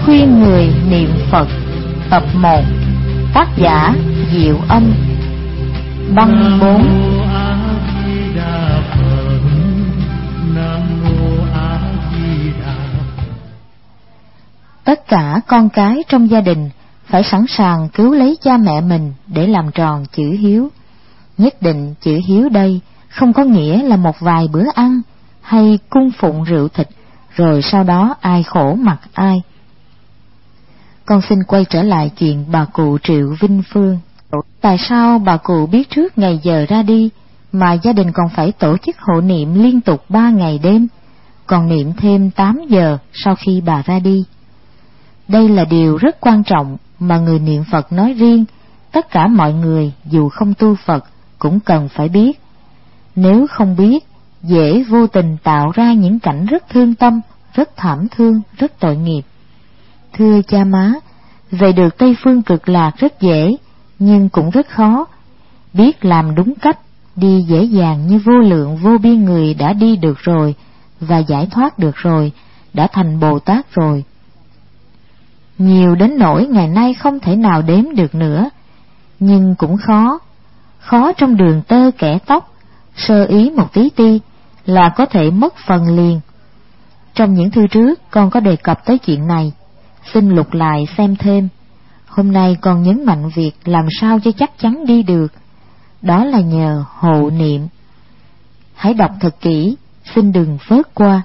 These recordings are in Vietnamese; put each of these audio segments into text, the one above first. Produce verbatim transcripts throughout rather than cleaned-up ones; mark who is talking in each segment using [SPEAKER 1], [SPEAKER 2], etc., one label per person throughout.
[SPEAKER 1] Khuyên người niệm Phật tập một. Tác giả Diệu Âm. Băng bốn. Tất cả con cái trong gia đình phải sẵn sàng cứu lấy cha mẹ mình để làm tròn chữ hiếu. Nhất định chữ hiếu đây không có nghĩa là một vài bữa ăn hay cung phụng rượu thịt rồi sau đó ai khổ mặc ai. Con xin quay trở lại chuyện bà cụ Triệu Vinh Phương. Tại sao bà cụ biết trước ngày giờ ra đi mà gia đình còn phải tổ chức hộ niệm liên tục ba ngày đêm, còn niệm thêm tám giờ sau khi bà ra đi? Đây là điều rất quan trọng mà người niệm Phật nói riêng, tất cả mọi người dù không tu Phật cũng cần phải biết. Nếu không biết, dễ vô tình tạo ra những cảnh rất thương tâm, rất thảm thương, rất tội nghiệp. Thưa cha má, về được Tây Phương Cực Lạc rất dễ, nhưng cũng rất khó. Biết làm đúng cách, đi dễ dàng như vô lượng vô biên người đã đi được rồi, và giải thoát được rồi, đã thành Bồ Tát rồi. Nhiều đến nỗi ngày nay không thể nào đếm được nữa, nhưng cũng khó. Khó trong đường tơ kẻ tóc, sơ ý một tí ti là có thể mất phần liền. Trong những thư trước con có đề cập tới chuyện này, xin lục lại xem thêm. Hôm nay con nhấn mạnh việc làm sao cho chắc chắn đi được, đó là nhờ hộ niệm. Hãy đọc thật kỹ, xin đừng phớt qua.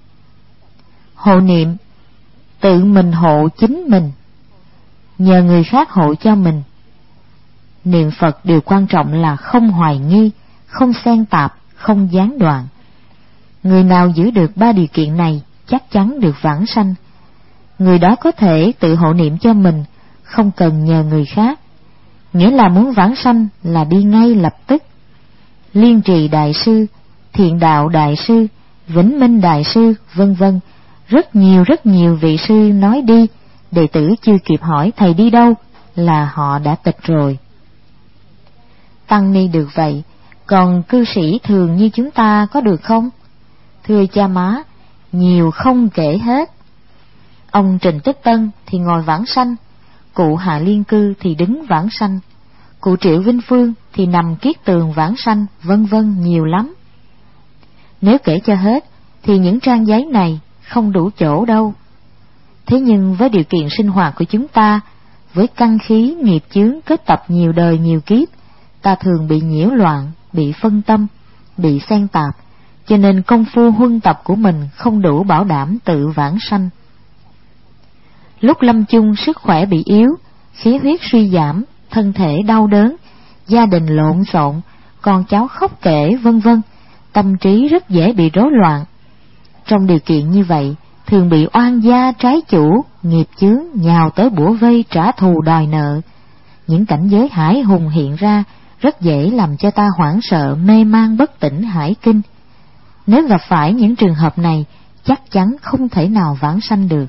[SPEAKER 1] Hộ niệm, tự mình hộ chính mình, nhờ người khác hộ cho mình. Niệm Phật điều quan trọng là không hoài nghi, không xen tạp, không gián đoạn. Người nào giữ được ba điều kiện này chắc chắn được vãng sanh. Người đó có thể tự hộ niệm cho mình, không cần nhờ người khác. Nghĩa là muốn vãng sanh là đi ngay lập tức. Liên Trì Đại Sư, Thiện Đạo Đại Sư, Vĩnh Minh Đại Sư, vân vân, rất nhiều rất nhiều vị sư nói đi, đệ tử chưa kịp hỏi thầy đi đâu là họ đã tịch rồi. Tăng ni được vậy, còn cư sĩ thường như chúng ta có được không? Thưa cha má, nhiều không kể hết. Ông Trình Tích Tân thì ngồi vãng sanh, cụ Hạ Liên Cư thì đứng vãng sanh, cụ Triệu Vinh Phương thì nằm kiết tường vãng sanh, vân vân, nhiều lắm. Nếu kể cho hết thì những trang giấy này không đủ chỗ đâu. Thế nhưng với điều kiện sinh hoạt của chúng ta, với căn khí nghiệp chướng kết tập nhiều đời nhiều kiếp, ta thường bị nhiễu loạn, bị phân tâm, bị xen tạp, cho nên công phu huân tập của mình không đủ bảo đảm tự vãng sanh. Lúc lâm chung sức khỏe bị yếu, khí huyết suy giảm, thân thể đau đớn, gia đình lộn xộn, con cháu khóc kể, vân vân, tâm trí rất dễ bị rối loạn. Trong điều kiện như vậy, thường bị oan gia trái chủ, nghiệp chướng nhào tới bủa vây trả thù đòi nợ. Những cảnh giới hải hùng hiện ra rất dễ làm cho ta hoảng sợ, mê man bất tỉnh hải kinh. Nếu gặp phải những trường hợp này, chắc chắn không thể nào vãng sanh được.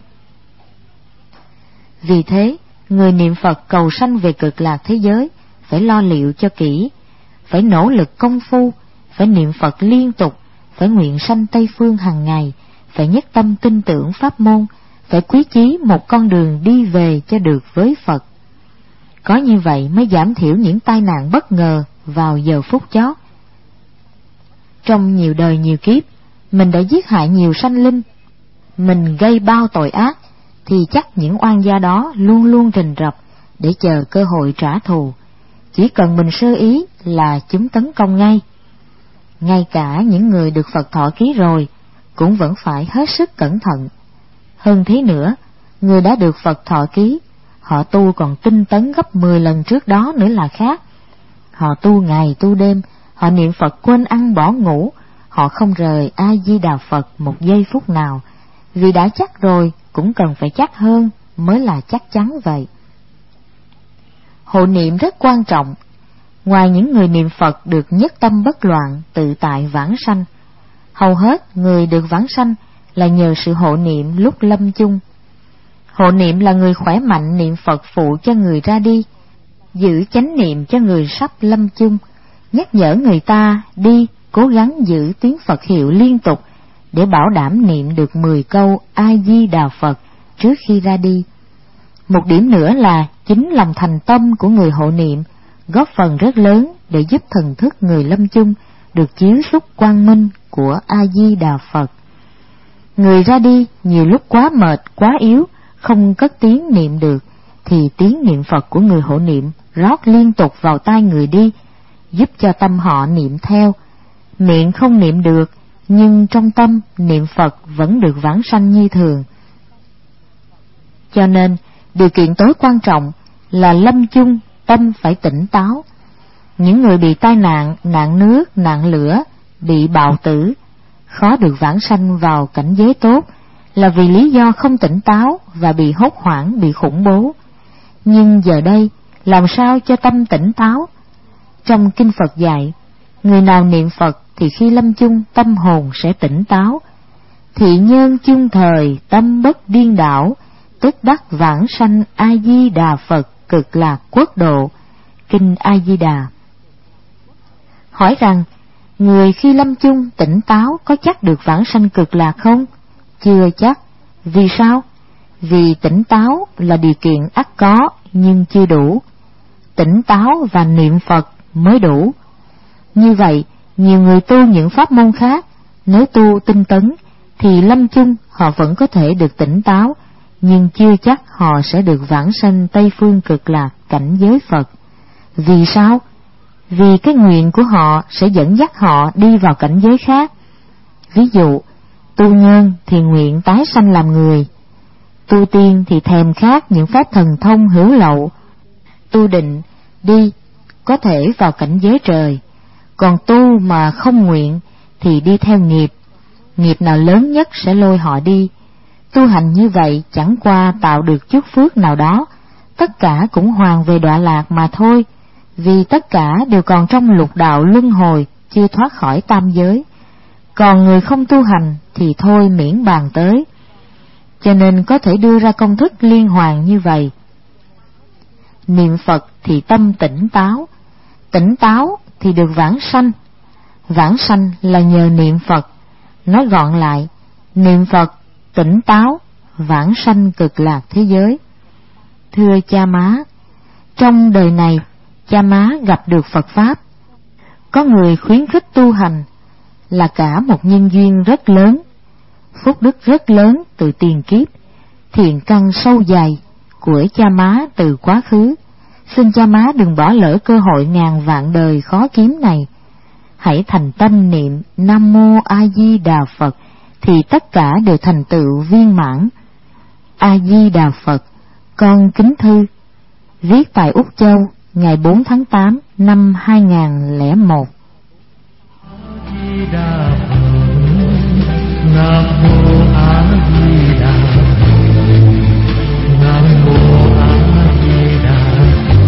[SPEAKER 1] Vì thế, người niệm Phật cầu sanh về cực lạc thế giới phải lo liệu cho kỹ, phải nỗ lực công phu, phải niệm Phật liên tục, phải nguyện sanh Tây Phương hàng ngày, phải nhất tâm tin tưởng pháp môn, phải quý chí một con đường đi về cho được với Phật. Có như vậy mới giảm thiểu những tai nạn bất ngờ vào giờ phút chót. Trong nhiều đời nhiều kiếp, mình đã giết hại nhiều sanh linh, mình gây bao tội ác, thì chắc những oan gia đó luôn luôn rình rập để chờ cơ hội trả thù. Chỉ cần mình sơ ý là chúng tấn công ngay. Ngay cả những người được Phật thọ ký rồi cũng vẫn phải hết sức cẩn thận. Hơn thế nữa, người đã được Phật thọ ký, họ tu còn tinh tấn gấp mười lần trước đó nữa là khác. Họ tu ngày tu đêm, họ niệm Phật quên ăn bỏ ngủ, họ không rời A Di Đà Phật một giây phút nào, vì đã chắc rồi cũng cần phải chắc hơn mới là chắc chắn vậy. Hộ niệm rất quan trọng. Ngoài những người niệm Phật được nhất tâm bất loạn, tự tại vãng sanh, hầu hết người được vãng sanh là nhờ sự hộ niệm lúc lâm chung. Hộ niệm là người khỏe mạnh niệm Phật phụ cho người ra đi, giữ chánh niệm cho người sắp lâm chung, nhắc nhở người ta đi cố gắng giữ tiếng Phật hiệu liên tục để bảo đảm niệm được mười câu A Di Đà Phật trước khi ra đi. Một điểm nữa là chính lòng thành tâm của người hộ niệm góp phần rất lớn để giúp thần thức người lâm chung được chiếu xúc quang minh của A-di-đà Phật. Người ra đi nhiều lúc quá mệt, quá yếu, không cất tiếng niệm được, thì tiếng niệm Phật của người hộ niệm rót liên tục vào tai người đi, giúp cho tâm họ niệm theo. Miệng không niệm được, nhưng trong tâm niệm Phật vẫn được vãng sanh như thường. Cho nên, điều kiện tối quan trọng là lâm chung tâm phải tỉnh táo. Những người bị tai nạn, nạn nước, nạn lửa, bị bạo tử, khó được vãng sanh vào cảnh giới tốt là vì lý do không tỉnh táo và bị hốt hoảng, bị khủng bố. Nhưng giờ đây, làm sao cho tâm tỉnh táo? Trong Kinh Phật dạy, người nào niệm Phật thì khi lâm chung tâm hồn sẽ tỉnh táo. Thị nhân chung thời tâm bất điên đảo, tức đắc vãng sanh A-di-đà Phật cực lạc quốc độ. Kinh A-di-đà. Hỏi rằng, người khi lâm chung tỉnh táo có chắc được vãng sanh cực lạc không? Chưa chắc. Vì sao? Vì tỉnh táo là điều kiện ắt có nhưng chưa đủ. Tỉnh táo và niệm Phật mới đủ. Như vậy, nhiều người tu những pháp môn khác, nếu tu tinh tấn thì lâm chung họ vẫn có thể được tỉnh táo, nhưng chưa chắc họ sẽ được vãng sanh Tây Phương Cực Lạc cảnh giới Phật. Vì sao? Vì cái nguyện của họ sẽ dẫn dắt họ đi vào cảnh giới khác. Ví dụ, tu nhân thì nguyện tái sanh làm người, tu tiên thì thèm khát những pháp thần thông hữu lậu, tu định đi có thể vào cảnh giới trời, còn tu mà không nguyện thì đi theo nghiệp, nghiệp nào lớn nhất sẽ lôi họ đi. Tu hành như vậy chẳng qua tạo được chút phước nào đó, tất cả cũng hoàn về đọa lạc mà thôi, vì tất cả đều còn trong lục đạo luân hồi, chưa thoát khỏi tam giới. Còn người không tu hành thì thôi miễn bàn tới. Cho nên có thể đưa ra công thức liên hoàn như vậy. Niệm Phật thì tâm tỉnh táo, tỉnh táo thì được vãng sanh. Vãng sanh là nhờ niệm Phật. Nói gọn lại, niệm Phật, tỉnh táo, vãng sanh cực lạc thế giới. Thưa cha má, trong đời này, cha má gặp được Phật Pháp. Có người khuyến khích tu hành là cả một nhân duyên rất lớn, phúc đức rất lớn từ tiền kiếp, thiện căn sâu dày của cha má từ quá khứ. Xin cha má đừng bỏ lỡ cơ hội ngàn vạn đời khó kiếm này. Hãy thành tâm niệm Nam Mô A Di Đà Phật thì tất cả đều thành tựu viên mãn. A Di Đà Phật. Con kính thư. Viết tại Úc Châu ngày bốn tháng tám năm hai nghìn lẻ một. Nam Mô A Di Đà Phật. Nam Mô A Di Đà.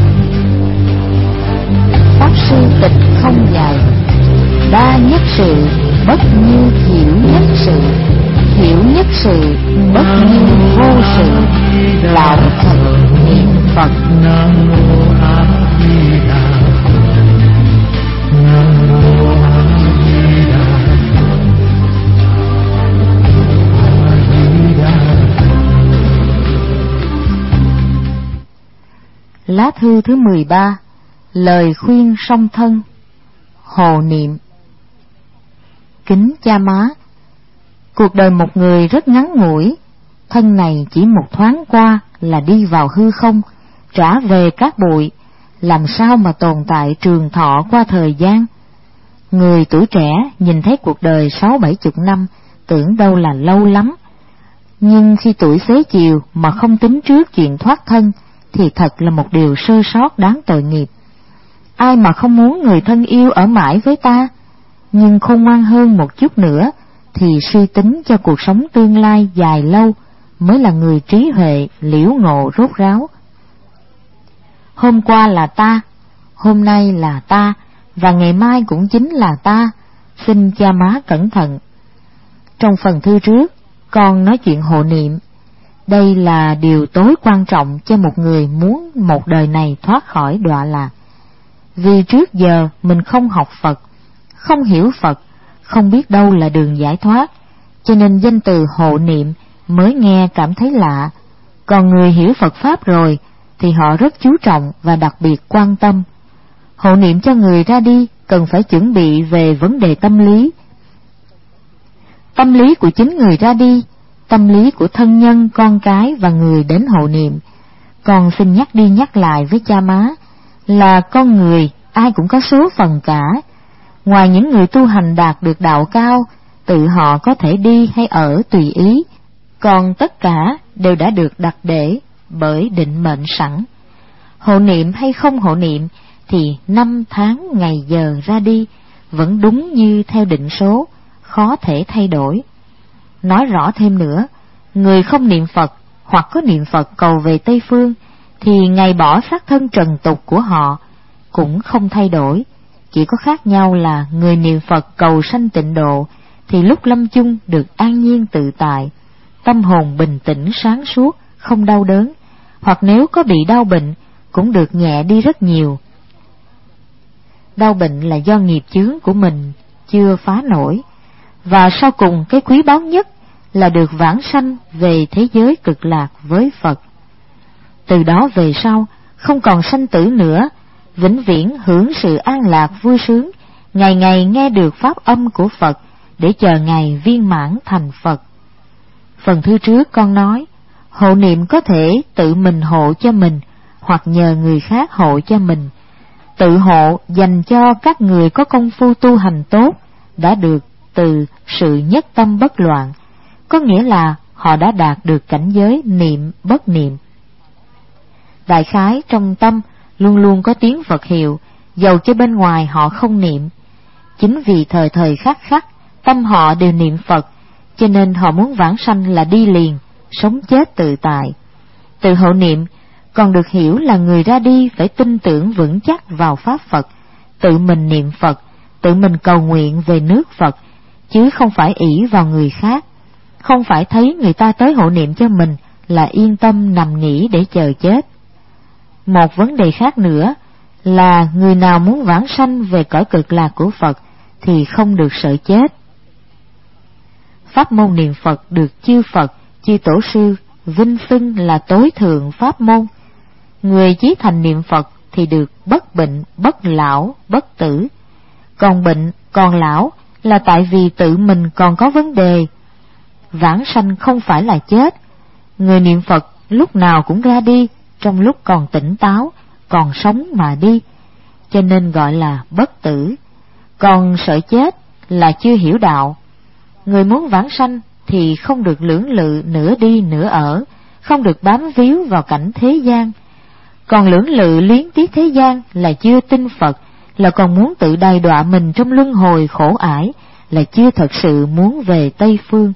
[SPEAKER 1] Pháp sư tịch không dài, đa nhất sự bất như thiểu nhất sự, thiểu nhất sự bất như vô sự. Lão thật niệm Phật. Nam Mô A Di Đà Phật. Nam Mô A Di Đà Phật. A Di Đà. Lá thư thứ mười ba. Lời khuyên song thân. Hồ niệm. Kính cha má, cuộc đời một người rất ngắn ngủi, thân này chỉ một thoáng qua là đi vào hư không, trả về cát bụi, làm sao mà tồn tại trường thọ qua thời gian. Người tuổi trẻ nhìn thấy cuộc đời sáu bảy chục năm, tưởng đâu là lâu lắm, nhưng khi tuổi xế chiều mà không tính trước chuyện thoát thân, thì thật là một điều sơ sót đáng tội nghiệp. Ai mà không muốn người thân yêu ở mãi với ta, nhưng khôn ngoan hơn một chút nữa thì suy tính cho cuộc sống tương lai dài lâu mới là người trí huệ liễu ngộ rốt ráo. Hôm qua là ta, hôm nay là ta, và ngày mai cũng chính là ta, xin cha má cẩn thận. Trong phần thư trước, con nói chuyện hộ niệm. Đây là điều tối quan trọng cho một người muốn một đời này thoát khỏi đọa lạc. Vì trước giờ mình không học Phật, không hiểu Phật, không biết đâu là đường giải thoát, cho nên danh từ hộ niệm mới nghe cảm thấy lạ, còn người hiểu Phật Pháp rồi thì họ rất chú trọng và đặc biệt quan tâm. Hộ niệm cho người ra đi cần phải chuẩn bị về vấn đề tâm lý. Tâm lý của chính người ra đi, tâm lý của thân nhân, con cái và người đến hộ niệm. Còn xin nhắc đi nhắc lại với cha má là con người ai cũng có số phận cả. Ngoài những người tu hành đạt được đạo cao, tự họ có thể đi hay ở tùy ý, còn tất cả đều đã được đặt để bởi định mệnh sẵn. Hộ niệm hay không hộ niệm thì năm tháng ngày giờ ra đi vẫn đúng như theo định số, khó thể thay đổi. Nói rõ thêm nữa, người không niệm Phật hoặc có niệm Phật cầu về Tây Phương thì ngày bỏ xác thân trần tục của họ cũng không thay đổi, chỉ có khác nhau là người niệm Phật cầu sanh tịnh độ thì lúc lâm chung được an nhiên tự tại, tâm hồn bình tĩnh sáng suốt, không đau đớn, hoặc nếu có bị đau bệnh cũng được nhẹ đi rất nhiều. Đau bệnh là do nghiệp chướng của mình chưa phá nổi, và sau cùng cái quý báu nhất là được vãng sanh về thế giới cực lạc với Phật. Từ đó về sau không còn sanh tử nữa, vĩnh viễn hưởng sự an lạc vui sướng, ngày ngày nghe được pháp âm của Phật để chờ ngày viên mãn thành Phật. Phần thư trước con nói, hộ niệm có thể tự mình hộ cho mình hoặc nhờ người khác hộ cho mình. Tự hộ dành cho các người có công phu tu hành tốt, đã được từ sự nhất tâm bất loạn, có nghĩa là họ đã đạt được cảnh giới niệm bất niệm. Đại khái trong tâm luôn luôn có tiếng Phật hiệu, dầu cho bên ngoài họ không niệm. Chính vì thời thời khắc khắc tâm họ đều niệm Phật, cho nên họ muốn vãng sanh là đi liền, sống chết tự tại. Tự hộ niệm còn được hiểu là người ra đi phải tin tưởng vững chắc vào Pháp Phật, tự mình niệm Phật, tự mình cầu nguyện về nước Phật, chứ không phải ỷ vào người khác, không phải thấy người ta tới hộ niệm cho mình là yên tâm nằm nghỉ để chờ chết. Một vấn đề khác nữa là người nào muốn vãng sanh về cõi cực lạc của Phật thì không được sợ chết. Pháp môn niệm Phật được chư Phật, chư Tổ sư vinh xưng là tối thượng pháp môn. Người chí thành niệm Phật thì được bất bệnh, bất lão, bất tử. Còn bệnh, còn lão là tại vì tự mình còn có vấn đề. Vãng sanh không phải là chết. Người niệm Phật lúc nào cũng ra đi, trong lúc còn tỉnh táo, còn sống mà đi, cho nên gọi là bất tử. Còn sợ chết là chưa hiểu đạo. Người muốn vãng sanh thì không được lưỡng lự nửa đi nửa ở, không được bám víu vào cảnh thế gian. Còn lưỡng lự luyến tiếc thế gian là chưa tin Phật, là còn muốn tự đày đọa mình trong luân hồi khổ ải, là chưa thật sự muốn về Tây Phương.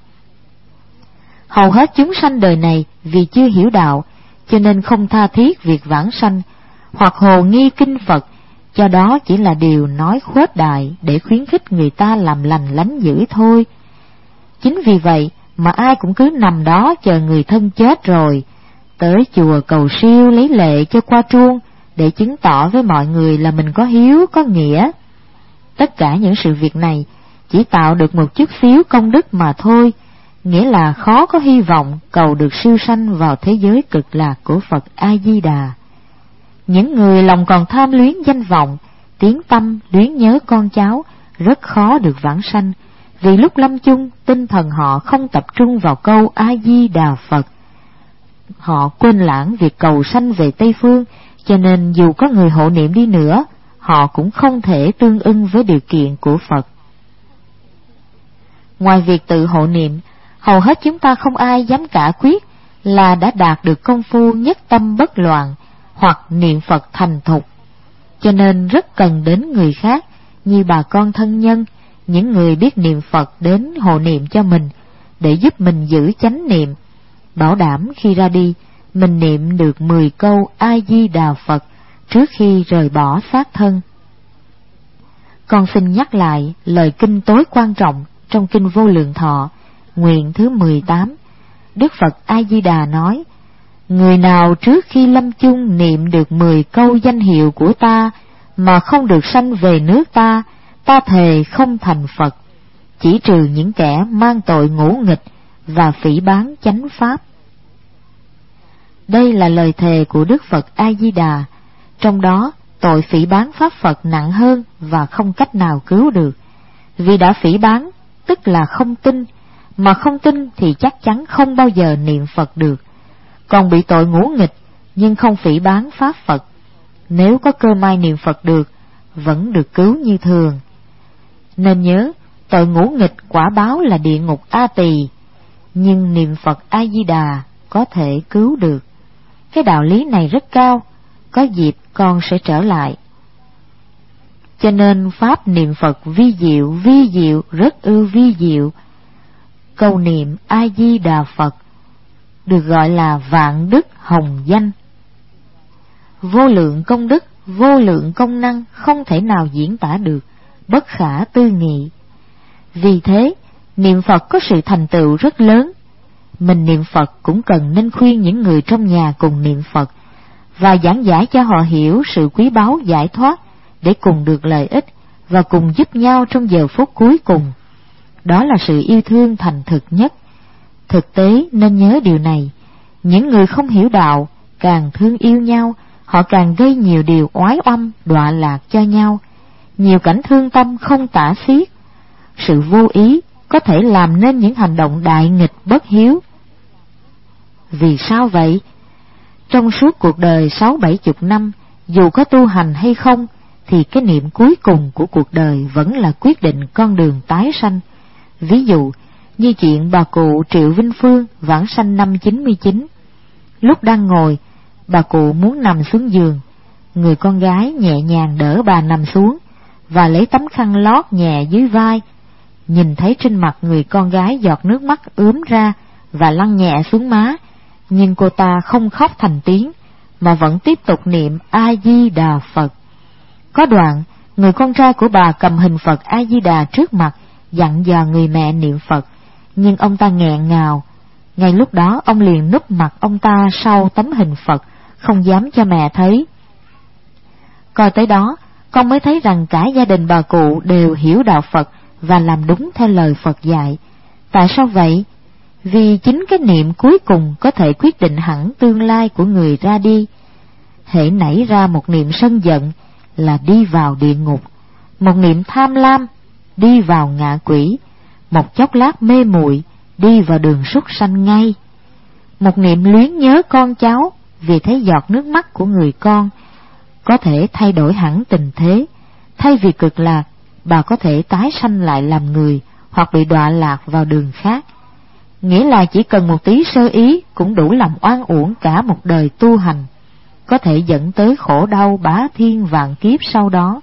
[SPEAKER 1] Hầu hết chúng sanh đời này vì chưa hiểu đạo, cho nên không tha thiết việc vãng sanh, hoặc hồ nghi kinh Phật, cho đó chỉ là điều nói khuếch đại để khuyến khích người ta làm lành lánh dữ thôi. Chính vì vậy mà ai cũng cứ nằm đó chờ người thân chết rồi, tới chùa cầu siêu lấy lệ cho qua truông, để chứng tỏ với mọi người là mình có hiếu, có nghĩa. Tất cả những sự việc này chỉ tạo được một chút xíu công đức mà thôi, nghĩa là khó có hy vọng cầu được siêu sanh vào thế giới cực lạc của Phật A-di-đà. Những người lòng còn tham luyến danh vọng, tiếng tâm luyến nhớ con cháu, rất khó được vãng sanh, vì lúc lâm chung tinh thần họ không tập trung vào câu A-di-đà Phật. Họ quên lãng việc cầu sanh về Tây Phương, cho nên dù có người hộ niệm đi nữa, họ cũng không thể tương ưng với điều kiện của Phật. Ngoài việc tự hộ niệm, hầu hết chúng ta không ai dám cả quyết là đã đạt được công phu nhất tâm bất loạn hoặc niệm Phật thành thục, cho nên rất cần đến người khác như bà con thân nhân, những người biết niệm Phật đến hộ niệm cho mình để giúp mình giữ chánh niệm, bảo đảm khi ra đi mình niệm được mười câu A-di-đà Phật trước khi rời bỏ xác thân. Con xin nhắc lại lời kinh tối quan trọng trong kinh Vô Lượng Thọ, nguyện thứ mười tám. Đức Phật A-di-đà nói: người nào trước khi lâm chung niệm được mười câu danh hiệu của ta mà không được sanh về nước ta, ta thề không thành Phật, chỉ trừ những kẻ mang tội ngỗ nghịch và phỉ báng chánh pháp. Đây là lời thề của Đức Phật A Di Đà, trong đó tội phỉ báng pháp Phật nặng hơn và không cách nào cứu được. Vì đã phỉ báng tức là không tin, mà không tin thì chắc chắn không bao giờ niệm Phật được. Còn bị tội ngũ nghịch nhưng không phỉ báng pháp Phật, nếu có cơ may niệm Phật được, vẫn được cứu như thường. Nên nhớ, tội ngũ nghịch quả báo là địa ngục A Tỳ, nhưng niệm Phật A Di Đà có thể cứu được. Cái đạo lý này rất cao, có dịp con sẽ trở lại. Cho nên pháp niệm Phật vi diệu, vi diệu, rất ư vi diệu. Câu niệm A Di Đà Phật được gọi là vạn đức hồng danh. Vô lượng công đức, vô lượng công năng không thể nào diễn tả được, bất khả tư nghị. Vì thế, niệm Phật có sự thành tựu rất lớn. Mình niệm Phật cũng cần nên khuyên những người trong nhà cùng niệm Phật, và giảng giải cho họ hiểu sự quý báu giải thoát, để cùng được lợi ích và cùng giúp nhau trong giờ phút cuối cùng. Đó là sự yêu thương thành thực nhất. Thực tế nên nhớ điều này, những người không hiểu đạo càng thương yêu nhau, họ càng gây nhiều điều oái oăm đọa lạc cho nhau, nhiều cảnh thương tâm không tả xiết. Sự vô ý có thể làm nên những hành động đại nghịch bất hiếu. Vì sao vậy? Trong suốt cuộc đời sáu bảy chục năm, dù có tu hành hay không, thì cái niệm cuối cùng của cuộc đời vẫn là quyết định con đường tái sanh. Ví dụ như chuyện bà cụ Triệu Vinh Phương vãng sanh năm chín mươi chín. Lúc đang ngồi, bà cụ muốn nằm xuống giường, người con gái nhẹ nhàng đỡ bà nằm xuống và lấy tấm khăn lót nhẹ dưới vai. Nhìn thấy trên mặt người con gái giọt nước mắt ướm ra và lăn nhẹ xuống má, nhưng cô ta không khóc thành tiếng mà vẫn tiếp tục niệm A Di Đà Phật. Có đoạn, người con trai của bà cầm hình Phật A Di Đà trước mặt, dặn dò người mẹ niệm Phật, nhưng ông ta nghẹn ngào. Ngay lúc đó ông liền núp mặt ông ta sau tấm hình Phật, không dám cho mẹ thấy. Coi tới đó, con mới thấy rằng cả gia đình bà cụ đều hiểu đạo Phật và làm đúng theo lời Phật dạy. Tại sao vậy? Vì chính cái niệm cuối cùng có thể quyết định hẳn tương lai của người ra đi. Hễ nảy ra một niệm sân giận là đi vào địa ngục, một niệm tham lam đi vào ngạ quỷ, một chốc lát mê muội đi vào đường súc sanh ngay. Một niệm luyến nhớ con cháu vì thấy giọt nước mắt của người con có thể thay đổi hẳn tình thế. Thay vì cực lạc, bà có thể tái sanh lại làm người hoặc bị đọa lạc vào đường khác. Nghĩa là chỉ cần một tí sơ ý cũng đủ làm oan uổng cả một đời tu hành, có thể dẫn tới khổ đau bá thiên vạn kiếp sau đó.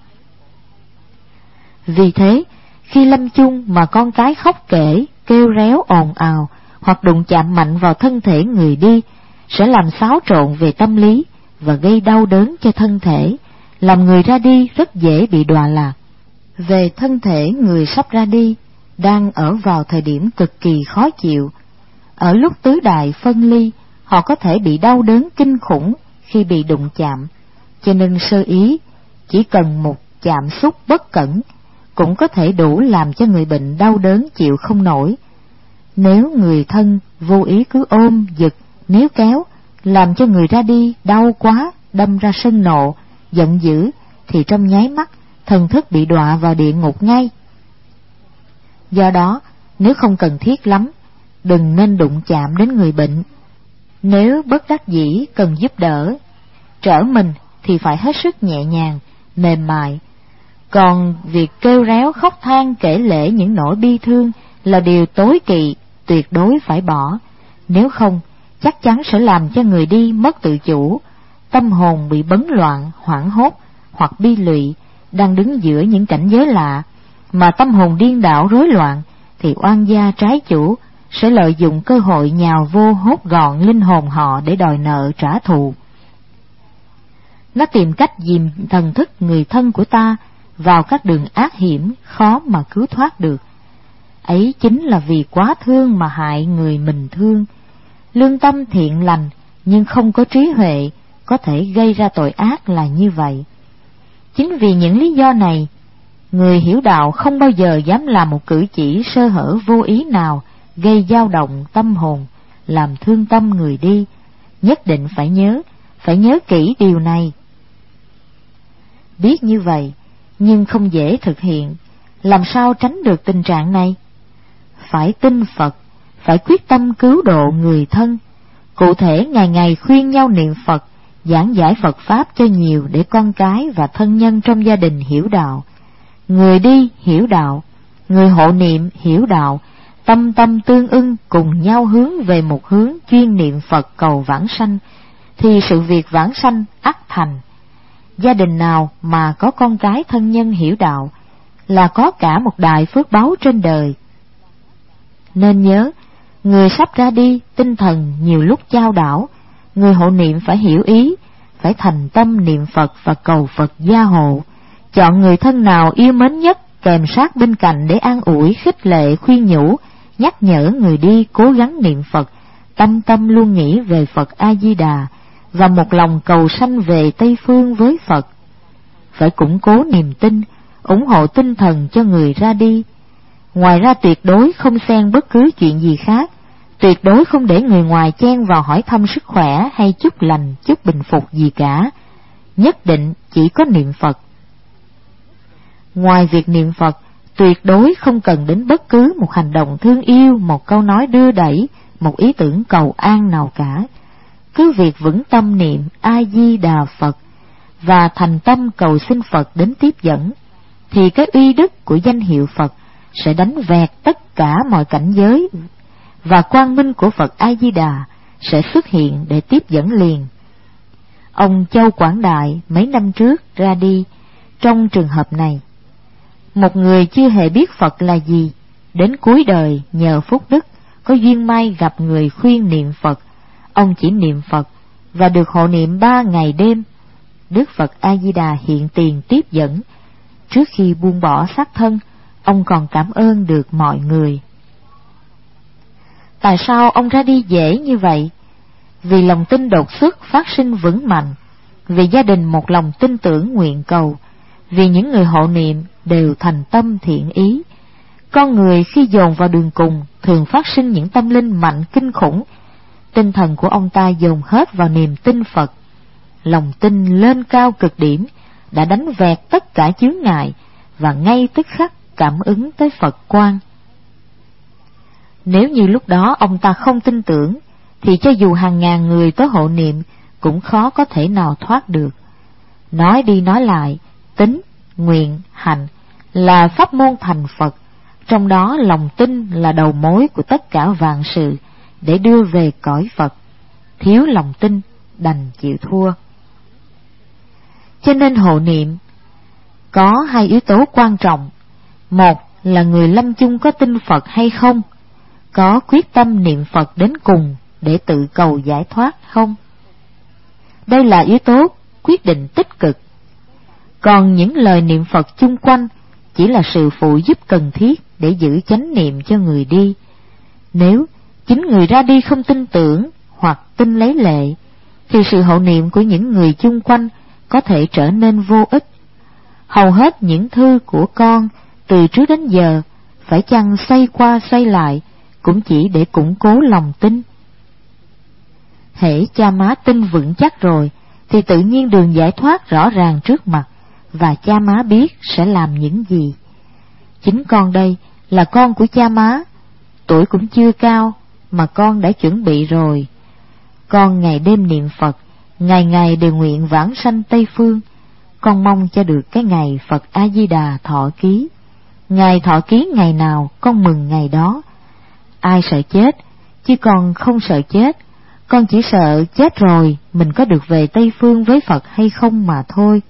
[SPEAKER 1] Vì thế, khi lâm chung mà con cái khóc kể, kêu réo ồn ào hoặc đụng chạm mạnh vào thân thể người đi, sẽ làm xáo trộn về tâm lý và gây đau đớn cho thân thể, làm người ra đi rất dễ bị đọa lạc. Về thân thể người sắp ra đi, đang ở vào thời điểm cực kỳ khó chịu. Ở lúc tứ đại phân ly, họ có thể bị đau đớn kinh khủng khi bị đụng chạm, cho nên sơ ý, chỉ cần một chạm xúc bất cẩn, cũng có thể đủ làm cho người bệnh đau đớn chịu không nổi. Nếu người thân vô ý cứ ôm, giật, níu kéo, làm cho người ra đi đau quá, đâm ra sân nộ, giận dữ, thì trong nháy mắt, thần thức bị đọa vào địa ngục ngay. Do đó, nếu không cần thiết lắm, đừng nên đụng chạm đến người bệnh. Nếu bất đắc dĩ cần giúp đỡ, trở mình thì phải hết sức nhẹ nhàng, mềm mại. Còn việc kêu réo khóc than kể lể những nỗi bi thương là điều tối kỵ, tuyệt đối phải bỏ. Nếu không, chắc chắn sẽ làm cho người đi mất tự chủ, tâm hồn bị bấn loạn, hoảng hốt hoặc bi lụy, đang đứng giữa những cảnh giới lạ, mà tâm hồn điên đảo rối loạn, thì oan gia trái chủ sẽ lợi dụng cơ hội nhào vô hốt gọn linh hồn họ để đòi nợ trả thù. Nó tìm cách dìm thần thức người thân của ta vào các đường ác hiểm khó mà cứu thoát được. Ấy chính là vì quá thương mà hại người mình thương. Lương tâm thiện lành nhưng không có trí huệ có thể gây ra tội ác là như vậy. Chính vì những lý do này, người hiểu đạo không bao giờ dám làm một cử chỉ sơ hở vô ý nào gây dao động tâm hồn, làm thương tâm người đi. Nhất định phải nhớ, phải nhớ kỹ điều này. Biết như vậy, nhưng không dễ thực hiện, làm sao tránh được tình trạng này? Phải tin Phật, phải quyết tâm cứu độ người thân. Cụ thể ngày ngày khuyên nhau niệm Phật, giảng giải Phật Pháp cho nhiều để con cái và thân nhân trong gia đình hiểu đạo. Người đi hiểu đạo, người hộ niệm hiểu đạo, tâm tâm tương ưng cùng nhau hướng về một hướng chuyên niệm Phật cầu vãng sanh, thì sự việc vãng sanh ắt thành. Gia đình nào mà có con cái thân nhân hiểu đạo là có cả một đại phước báu trên đời. Nên nhớ, người sắp ra đi tinh thần nhiều lúc chao đảo, người hộ niệm phải hiểu ý, phải thành tâm niệm Phật và cầu Phật gia hộ, chọn người thân nào yêu mến nhất kèm sát bên cạnh để an ủi, khích lệ, khuyên nhủ, nhắc nhở người đi cố gắng niệm Phật, tâm tâm luôn nghĩ về Phật A Di Đà và một lòng cầu sanh về Tây Phương với Phật. Phải củng cố niềm tin, ủng hộ tinh thần cho người ra đi. Ngoài ra tuyệt đối không xen bất cứ chuyện gì khác, tuyệt đối không để người ngoài chen vào hỏi thăm sức khỏe hay chúc lành, chúc bình phục gì cả. Nhất định chỉ có niệm Phật. Ngoài việc niệm Phật, tuyệt đối không cần đến bất cứ một hành động thương yêu, một câu nói đưa đẩy, một ý tưởng cầu an nào cả. Cứ việc vững tâm niệm A Di Đà Phật và thành tâm cầu xin Phật đến tiếp dẫn, thì cái uy đức của danh hiệu Phật sẽ đánh vẹt tất cả mọi cảnh giới, và quang minh của Phật A Di Đà sẽ xuất hiện để tiếp dẫn liền. Ông Châu Quảng Đại mấy năm trước ra đi trong trường hợp này. Một người chưa hề biết Phật là gì, đến cuối đời nhờ phúc đức có duyên may gặp người khuyên niệm Phật, ông chỉ niệm Phật và được hộ niệm ba ngày đêm. Đức Phật A Di Đà hiện tiền tiếp dẫn. Trước khi buông bỏ xác thân, ông còn cảm ơn được mọi người. Tại sao ông ra đi dễ như vậy? Vì lòng tin đột xuất phát sinh vững mạnh, vì gia đình một lòng tin tưởng nguyện cầu, vì những người hộ niệm đều thành tâm thiện ý. Con người khi dồn vào đường cùng thường phát sinh những tâm linh mạnh kinh khủng. Tinh thần của ông ta dồn hết vào niềm tin Phật. Lòng tin lên cao cực điểm đã đánh vẹt tất cả chướng ngại và ngay tức khắc cảm ứng tới Phật quang. Nếu như lúc đó ông ta không tin tưởng, thì cho dù hàng ngàn người tới hộ niệm cũng khó có thể nào thoát được. Nói đi nói lại, tín, nguyện, hành là pháp môn thành Phật, trong đó lòng tin là đầu mối của tất cả vạn sự để đưa về cõi Phật. Thiếu lòng tin đành chịu thua. Cho nên hộ niệm có hai yếu tố quan trọng. Một là người lâm chung có tin Phật hay không, có quyết tâm niệm Phật đến cùng để tự cầu giải thoát không. Đây là yếu tố quyết định tích cực. Còn những lời niệm Phật chung quanh chỉ là sự phụ giúp cần thiết để giữ chánh niệm cho người đi. Nếu chính người ra đi không tin tưởng hoặc tin lấy lệ, thì sự hộ niệm của những người chung quanh có thể trở nên vô ích. Hầu hết những thư của con từ trước đến giờ phải chăng xoay qua xoay lại cũng chỉ để củng cố lòng tin. Hễ cha má tin vững chắc rồi thì tự nhiên đường giải thoát rõ ràng trước mặt, và cha má biết sẽ làm những gì. Chính con đây là con của cha má, tuổi cũng chưa cao mà con đã chuẩn bị rồi. Con ngày đêm niệm Phật, ngày ngày đều nguyện vãng sanh Tây Phương. Con mong cho được cái ngày Phật A Di Đà thọ ký. Ngày thọ ký ngày nào con mừng ngày đó. Ai sợ chết, chứ con không sợ chết. Con chỉ sợ chết rồi mình có được về Tây Phương với Phật hay không mà thôi.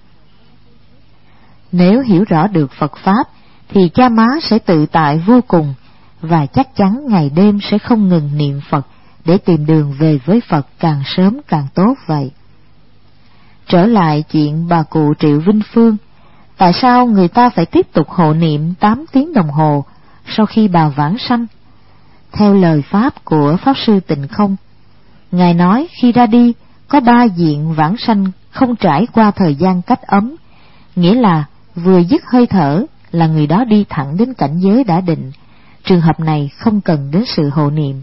[SPEAKER 1] Nếu hiểu rõ được Phật Pháp thì cha má sẽ tự tại vô cùng, và chắc chắn ngày đêm sẽ không ngừng niệm Phật để tìm đường về với Phật càng sớm càng tốt vậy. Trở lại chuyện bà cụ Triệu Vinh Phương, tại sao người ta phải tiếp tục hộ niệm tám tiếng đồng hồ sau khi bà vãng sanh? Theo lời Pháp của Pháp Sư Tịnh Không, Ngài nói khi ra đi có ba diện vãng sanh không trải qua thời gian cách ấm, nghĩa là vừa dứt hơi thở là người đó đi thẳng đến cảnh giới đã định, trường hợp này không cần đến sự hộ niệm.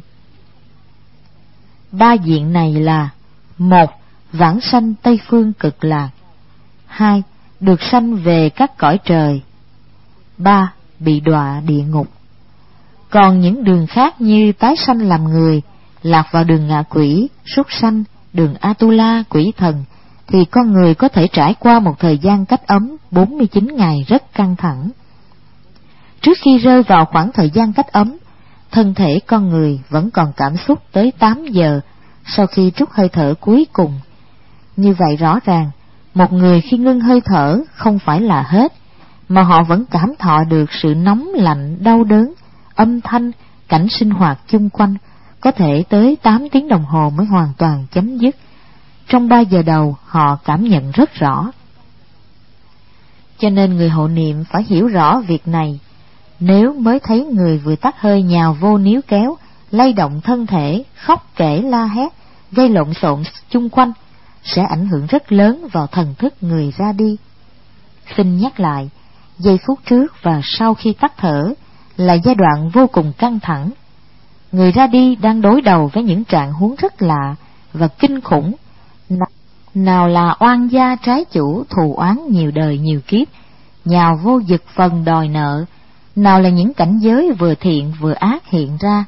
[SPEAKER 1] Ba diện này là: một. Vãng sanh Tây Phương Cực Lạc. Hai. Được sanh về các cõi trời. Ba. Bị đọa địa ngục. Còn những đường khác như tái sanh làm người, lạc vào đường ngạ quỷ, súc sanh, đường Atula, quỷ thần, thì con người có thể trải qua một thời gian cách ấm bốn mươi chín ngày rất căng thẳng. Trước khi rơi vào khoảng thời gian cách ấm, thân thể con người vẫn còn cảm xúc tới tám giờ sau khi trút hơi thở cuối cùng. Như vậy rõ ràng, một người khi ngưng hơi thở không phải là hết, mà họ vẫn cảm thọ được sự nóng lạnh, đau đớn, âm thanh, cảnh sinh hoạt chung quanh, có thể tới tám tiếng đồng hồ mới hoàn toàn chấm dứt. Trong ba giờ đầu họ cảm nhận rất rõ. Cho nên người hộ niệm phải hiểu rõ việc này. Nếu mới thấy người vừa tắt hơi nhào vô níu kéo, lay động thân thể, khóc kể la hét, gây lộn xộn chung quanh, sẽ ảnh hưởng rất lớn vào thần thức người ra đi. Xin nhắc lại, giây phút trước và sau khi tắt thở là giai đoạn vô cùng căng thẳng. Người ra đi đang đối đầu với những trạng huống rất lạ và kinh khủng. Nào là oan gia trái chủ thù oán nhiều đời nhiều kiếp, nhào vô giật phần đòi nợ, nào là những cảnh giới vừa thiện vừa ác hiện ra.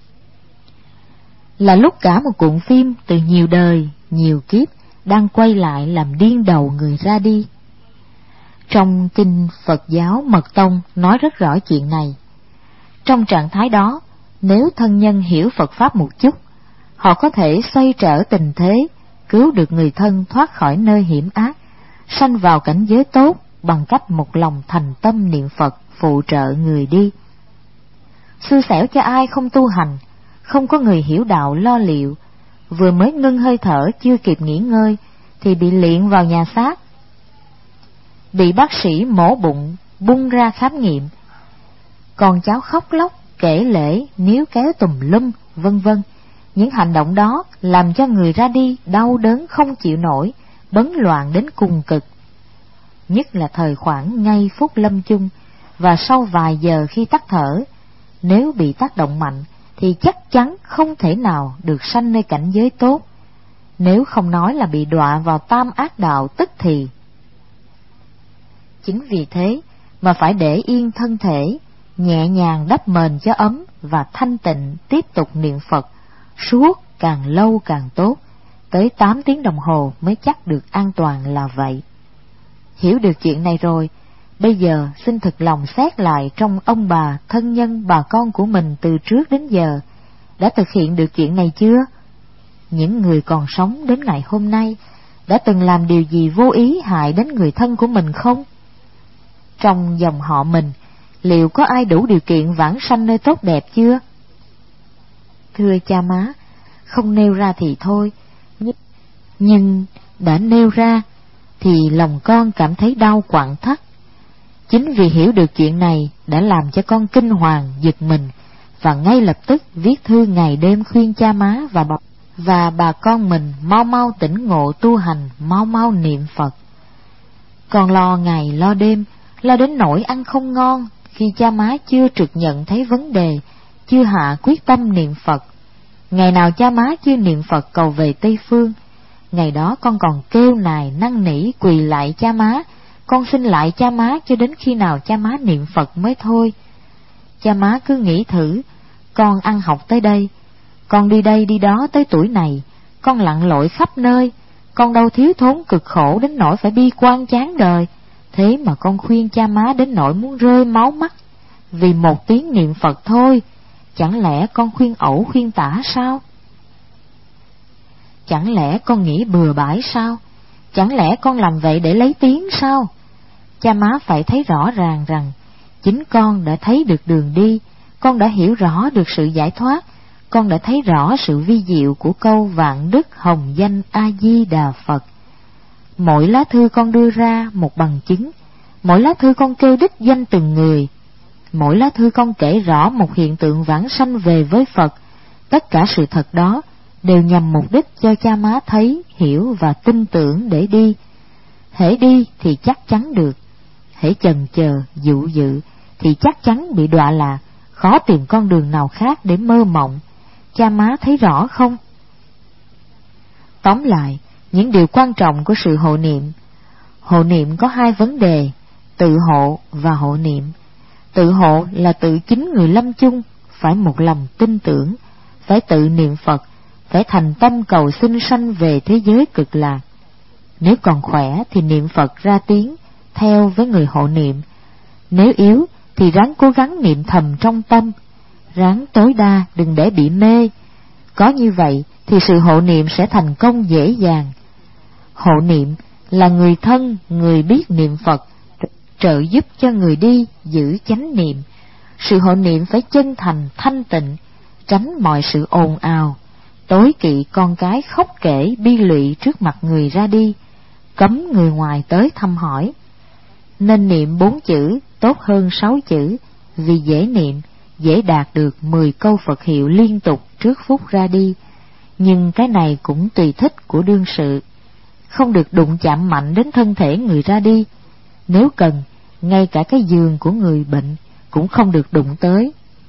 [SPEAKER 1] Là lúc cả một cuộn phim từ nhiều đời, nhiều kiếp đang quay lại làm điên đầu người ra đi. Trong kinh Phật giáo Mật Tông nói rất rõ chuyện này. Trong trạng thái đó, nếu thân nhân hiểu Phật Pháp một chút, họ có thể xoay trở tình thế, cứu được người thân thoát khỏi nơi hiểm ác, sanh vào cảnh giới tốt bằng cách một lòng thành tâm niệm Phật phụ trợ người đi. Xui xẻo cho ai không tu hành, không có người hiểu đạo lo liệu, vừa mới ngưng hơi thở chưa kịp nghỉ ngơi thì bị liệng vào nhà xác, bị bác sĩ mổ bụng bung ra khám nghiệm, con cháu khóc lóc kể lể níu kéo tùm lum vân vân. Những hành động đó làm cho người ra đi đau đớn không chịu nổi, bấn loạn đến cùng cực. Nhất là thời khoảng ngay phút lâm chung và sau vài giờ khi tắt thở, nếu bị tác động mạnh thì chắc chắn không thể nào được sanh nơi cảnh giới tốt, nếu không nói là bị đọa vào tam ác đạo tức thì. Chính vì thế mà phải để yên thân thể, nhẹ nhàng đắp mền cho ấm và thanh tịnh tiếp tục niệm Phật suốt càng lâu càng tốt, tới tám tiếng đồng hồ mới chắc được an toàn là vậy. Hiểu được chuyện này rồi, bây giờ xin thực lòng xét lại trong ông bà, thân nhân, bà con của mình từ trước đến giờ, đã thực hiện được chuyện này chưa? Những người còn sống đến ngày hôm nay đã từng làm điều gì vô ý hại đến người thân của mình không? Trong dòng họ mình, liệu có ai đủ điều kiện vãng sanh nơi tốt đẹp chưa? Thưa cha má, không nêu ra thì thôi, nhưng đã nêu ra thì lòng con cảm thấy đau quặn thắt. Chính vì hiểu được chuyện này đã làm cho con kinh hoàng giật mình, và ngay lập tức viết thư ngày đêm khuyên cha má và bà, và bà con mình mau mau tỉnh ngộ tu hành, mau mau niệm Phật. Còn lo ngày lo đêm, lo đến nỗi ăn không ngon khi cha má chưa trực nhận thấy vấn đề, chưa hạ quyết tâm niệm Phật. Ngày nào cha má chưa niệm Phật cầu về Tây Phương, ngày đó con còn kêu nài năn nỉ quỳ lại cha má, con xin lại cha má cho đến khi nào cha má niệm Phật mới thôi. Cha má cứ nghĩ thử, con ăn học tới đây, con đi đây đi đó tới tuổi này, con lặn lội khắp nơi, con đâu thiếu thốn cực khổ đến nỗi phải bi quan chán đời, thế mà con khuyên cha má đến nỗi muốn rơi máu mắt vì một tiếng niệm Phật thôi. Chẳng lẽ con khuyên ẩu khuyên tả sao? Chẳng lẽ con nghĩ bừa bãi sao? Chẳng lẽ con làm vậy để lấy tiếng sao? Cha má phải thấy rõ ràng rằng chính con đã thấy được đường đi, con đã hiểu rõ được sự giải thoát, con đã thấy rõ sự vi diệu của câu vạn đức hồng danh A Di Đà Phật. Mỗi lá thư con đưa ra một bằng chứng, mỗi lá thư con kêu đích danh từng người, mỗi lá thư con kể rõ một hiện tượng vãng sanh về với Phật. Tất cả sự thật đó đều nhằm mục đích cho cha má thấy, hiểu và tin tưởng để đi. Hễ đi thì chắc chắn được, hễ chần chờ, dụ dự thì chắc chắn bị đọa lạc, khó tìm con đường nào khác để mơ mộng. Cha má thấy rõ không? Tóm lại, những điều quan trọng của sự hộ niệm. Hộ niệm có hai vấn đề, tự hộ và hộ niệm. Tự hộ là tự chính người lâm chung, phải một lòng tin tưởng, phải tự niệm Phật, phải thành tâm cầu xin sanh về thế giới cực lạc. Nếu còn khỏe thì niệm Phật ra tiếng, theo với người hộ niệm. Nếu yếu thì ráng cố gắng niệm thầm trong tâm, ráng tối đa đừng để bị mê. Có như vậy thì sự hộ niệm sẽ thành công dễ dàng. Hộ niệm là người thân, người biết niệm Phật, trợ giúp cho người đi giữ chánh niệm. Sự hộ niệm phải chân thành, thanh tịnh, tránh mọi sự ồn ào, tối kỵ con cái khóc kể bi lụy trước mặt người ra đi, cấm người ngoài tới thăm hỏi. Nên niệm bốn chữ tốt hơn sáu chữ, vì dễ niệm, dễ đạt được mười câu Phật hiệu liên tục trước phút ra đi. Nhưng cái này cũng tùy thích của đương sự, không được đụng chạm mạnh đến thân thể người ra đi. Nếu cần, ngay cả cái giường của người bệnh cũng không được đụng tới.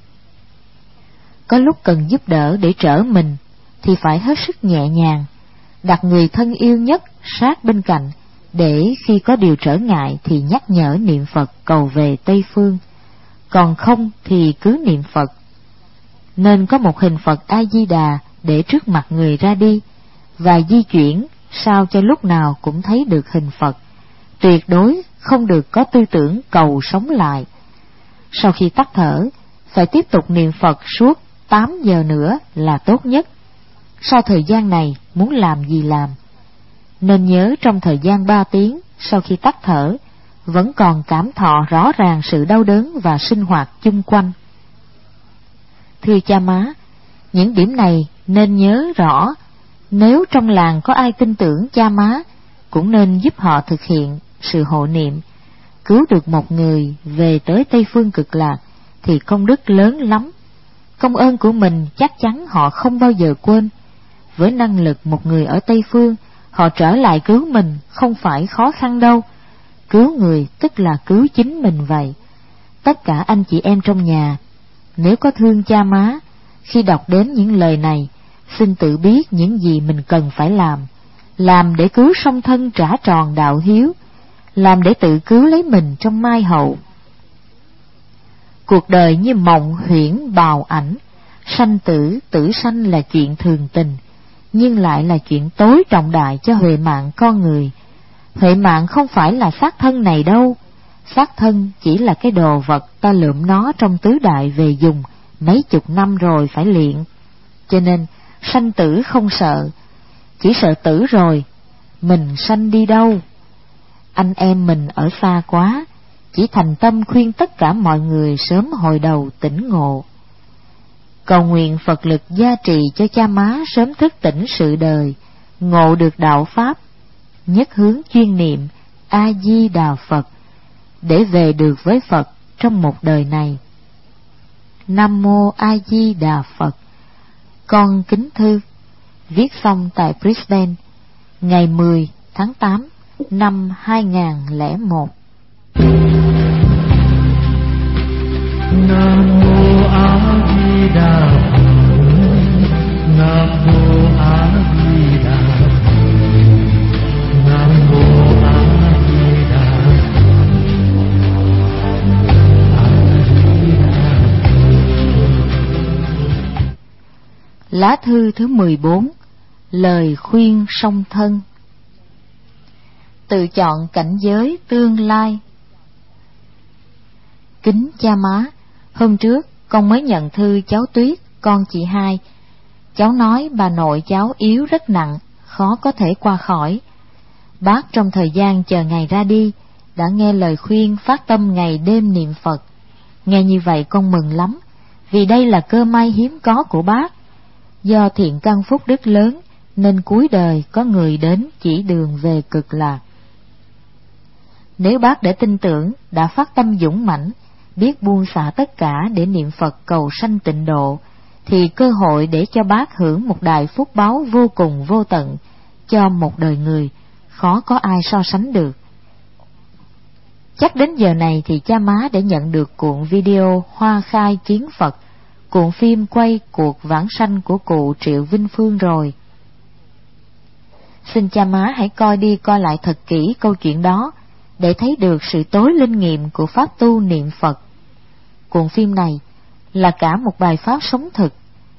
[SPEAKER 1] Có lúc cần giúp đỡ để trở mình thì phải hết sức nhẹ nhàng, đặt người thân yêu nhất sát bên cạnh, để khi có điều trở ngại thì nhắc nhở niệm Phật cầu về Tây Phương, còn không thì cứ niệm Phật. Nên có một hình Phật A-di-đà để trước mặt người ra đi, và di chuyển sao cho lúc nào cũng thấy được hình Phật. Tuyệt đối không được có tư tưởng cầu sống lại. Sau khi tắt thở, phải tiếp tục niệm Phật suốt tám giờ nữa là tốt nhất. Sau thời gian này muốn làm gì làm. Nên nhớ trong thời gian ba tiếng sau khi tắt thở, vẫn còn cảm thọ rõ ràng sự đau đớn và sinh hoạt chung quanh. Thưa cha má, những điểm này nên nhớ rõ. Nếu trong làng có ai tin tưởng cha má, cũng nên giúp họ thực hiện sự hộ niệm. Cứu được một người về tới Tây Phương cực lạc thì công đức lớn lắm. Công ơn của mình chắc chắn họ không bao giờ quên. Với năng lực một người ở Tây Phương, họ trở lại cứu mình không phải khó khăn đâu. Cứu người tức là cứu chính mình vậy. Tất cả anh chị em trong nhà, nếu có thương cha má, khi đọc đến những lời này, xin tự biết những gì mình cần phải làm. Làm để cứu song thân trả tròn đạo hiếu, làm để tự cứu lấy mình trong mai hậu. Cuộc đời như mộng huyễn bào ảnh, sanh tử tử sanh là chuyện thường tình, nhưng lại là chuyện tối trọng đại cho huệ mạng con người. Huệ mạng không phải là xác thân này đâu, xác thân chỉ là cái đồ vật ta lượm nó trong tứ đại về dùng mấy chục năm rồi phải luyện. Cho nên sanh tử không sợ, chỉ sợ tử rồi mình sanh đi đâu. Anh em mình ở xa quá, chỉ thành tâm khuyên tất cả mọi người sớm hồi đầu tỉnh ngộ. Cầu nguyện Phật lực gia trì cho cha má sớm thức tỉnh sự đời, ngộ được đạo Pháp, nhất hướng chuyên niệm A-di-đà Phật, để về được với Phật trong một đời này. Nam Mô A-di-đà Phật. Con kính thư, viết xong tại Brisbane, ngày mười tháng tám năm hai nghìn lẻ một.
[SPEAKER 2] Nam Mô A Di Đà Phật. Nam Mô A Di Đà Phật. Nam Mô A Di Đà Phật.
[SPEAKER 1] Lá thư thứ mười bốn. Lời khuyên song thân. Tự chọn cảnh giới tương lai. Kính cha má, hôm trước con mới nhận thư cháu Tuyết, con chị hai. Cháu nói bà nội cháu yếu rất nặng, khó có thể qua khỏi. Bác trong thời gian chờ ngày ra đi đã nghe lời khuyên phát tâm ngày đêm niệm Phật. Nghe như vậy con mừng lắm, vì đây là cơ may hiếm có của bác. Do thiện căn phúc đức lớn nên cuối đời có người đến chỉ đường về cực lạc. Nếu bác để tin tưởng, đã phát tâm dũng mãnh, biết buông xả tất cả để niệm Phật cầu sanh tịnh độ, thì cơ hội để cho bác hưởng một đại phúc báo vô cùng vô tận cho một đời người, khó có ai so sánh được. Chắc đến giờ này thì cha má đã nhận được cuộn video Hoa Khai Kiến Phật, cuộn phim quay cuộc vãng sanh của cụ Triệu Vinh Phương rồi. Xin cha má hãy coi đi coi lại thật kỹ câu chuyện đó để thấy được sự tối linh nghiệm của pháp tu niệm Phật. Cuộn phim này là cả một bài pháp sống thực,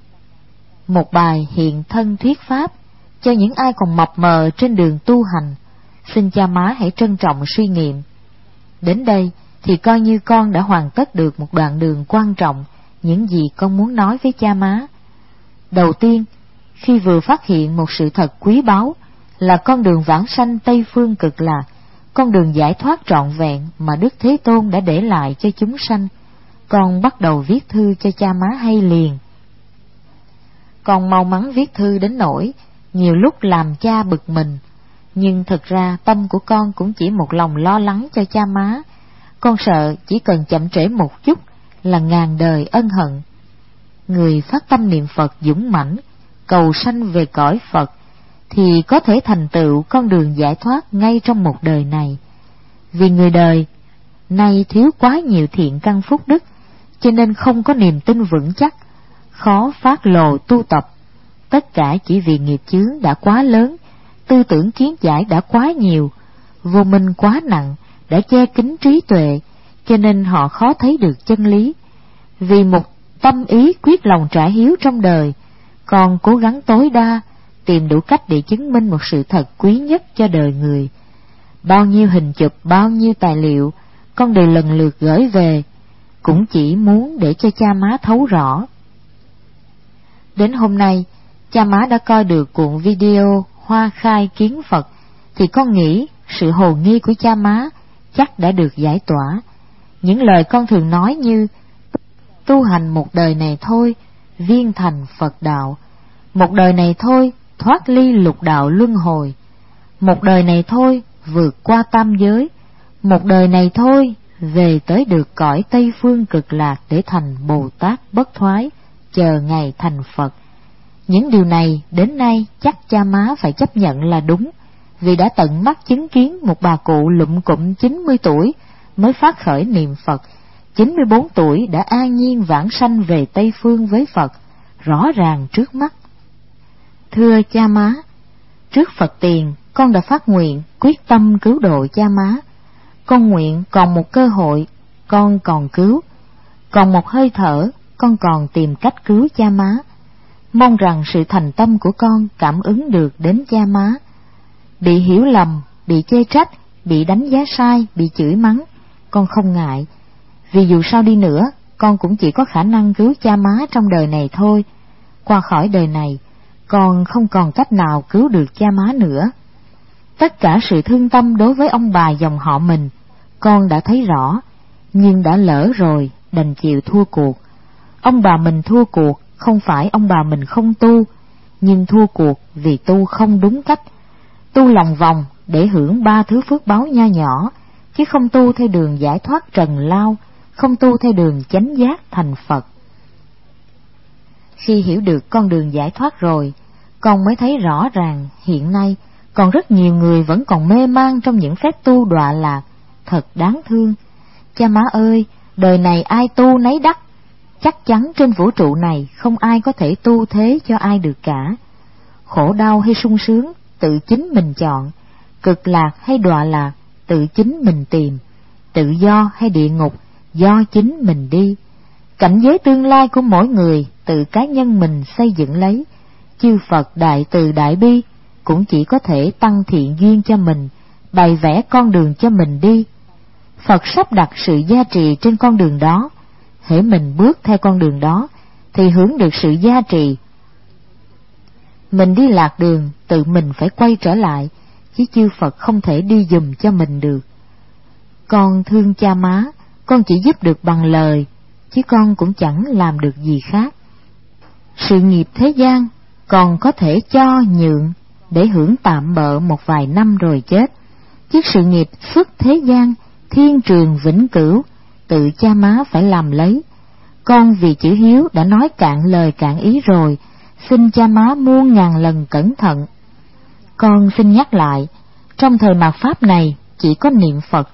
[SPEAKER 1] một bài hiện thân thuyết pháp cho những ai còn mập mờ trên đường tu hành. Xin cha má hãy trân trọng suy nghiệm. Đến đây thì coi như con đã hoàn tất được một đoạn đường quan trọng những gì con muốn nói với cha má. Đầu tiên, khi vừa phát hiện một sự thật quý báu là con đường vãng sanh Tây Phương Cực Lạc, con đường giải thoát trọn vẹn mà Đức Thế Tôn đã để lại cho chúng sanh, con bắt đầu viết thư cho cha má hay liền. Con mau mắn viết thư đến nỗi nhiều lúc làm cha bực mình, nhưng thực ra tâm của con cũng chỉ một lòng lo lắng cho cha má. Con sợ chỉ cần chậm trễ một chút là ngàn đời ân hận. Người phát tâm niệm Phật dũng mãnh, cầu sanh về cõi Phật thì có thể thành tựu con đường giải thoát ngay trong một đời này. Vì người đời nay thiếu quá nhiều thiện căn phúc đức, cho nên không có niềm tin vững chắc, khó phát lộ tu tập. Tất cả chỉ vì nghiệp chướng đã quá lớn, tư tưởng kiến giải đã quá nhiều, vô minh quá nặng đã che kín trí tuệ, cho nên họ khó thấy được chân lý. Vì một tâm ý quyết lòng trả hiếu trong đời, con cố gắng tối đa tìm đủ cách để chứng minh một sự thật quý nhất cho đời người. Bao nhiêu hình chụp, bao nhiêu tài liệu con đều lần lượt gửi về, cũng chỉ muốn để cho cha má thấu rõ. Đến hôm nay, cha má đã coi được cuộn video Hoa Khai Kiến Phật thì con nghĩ sự hồ nghi của cha má chắc đã được giải tỏa. Những lời con thường nói như tu hành một đời này thôi, viên thành Phật đạo; một đời này thôi, thoát ly lục đạo luân hồi; một đời này thôi, vượt qua tam giới; một đời này thôi, về tới được cõi Tây Phương Cực Lạc để thành Bồ Tát bất thoái, chờ ngày thành Phật. Những điều này đến nay chắc cha má phải chấp nhận là đúng, vì đã tận mắt chứng kiến một bà cụ lụm cụm chín mươi tuổi mới phát khởi niệm Phật, chín mươi bốn tuổi đã an nhiên vãng sanh về Tây Phương với Phật, rõ ràng trước mắt. Thưa cha má, trước Phật tiền con đã phát nguyện quyết tâm cứu độ cha má. Con nguyện còn một cơ hội con còn cứu, còn một hơi thở con còn tìm cách cứu cha má. Mong rằng sự thành tâm của con cảm ứng được đến cha má. Bị hiểu lầm, bị chê trách, bị đánh giá sai, bị chửi mắng, con không ngại, vì dù sao đi nữa con cũng chỉ có khả năng cứu cha má trong đời này thôi. Qua khỏi đời này, con không còn cách nào cứu được cha má nữa. Tất cả sự thương tâm đối với ông bà dòng họ mình con đã thấy rõ, nhưng đã lỡ rồi, đành chịu thua cuộc. Ông bà mình thua cuộc không phải ông bà mình không tu, nhưng thua cuộc vì tu không đúng cách, tu lòng vòng để hưởng ba thứ phước báu nho nhỏ, chứ không tu theo đường giải thoát trần lao, không tu theo đường chánh giác thành Phật. Khi hiểu được con đường giải thoát rồi, con mới thấy rõ ràng hiện nay còn rất nhiều người vẫn còn mê man trong những phép tu đọa lạc, thật đáng thương. Cha má ơi, đời này ai tu nấy đắc, chắc chắn trên vũ trụ này không ai có thể tu thế cho ai được cả. Khổ đau hay sung sướng, tự chính mình chọn; cực lạc hay đọa lạc, tự chính mình tìm; tự do hay địa ngục, do chính mình đi. Cảnh giới tương lai của mỗi người tự cá nhân mình xây dựng lấy. Chư Phật đại từ đại bi cũng chỉ có thể tăng thiện duyên cho mình, bày vẽ con đường cho mình đi. Phật sắp đặt sự gia trì trên con đường đó, hễ mình bước theo con đường đó thì hưởng được sự gia trì. Mình đi lạc đường, tự mình phải quay trở lại, chứ chư Phật không thể đi giùm cho mình được. Con thương cha má, con chỉ giúp được bằng lời, chứ con cũng chẳng làm được gì khác. Sự nghiệp thế gian còn có thể cho nhượng để hưởng tạm bợ một vài năm rồi chết, chứ sự nghiệp xuất thế gian, thiên trường vĩnh cửu, tự cha má phải làm lấy. Con vì chữ hiếu đã nói cạn lời cạn ý rồi, xin cha má muôn ngàn lần cẩn thận. Con xin nhắc lại, trong thời mạt Pháp này chỉ có niệm Phật,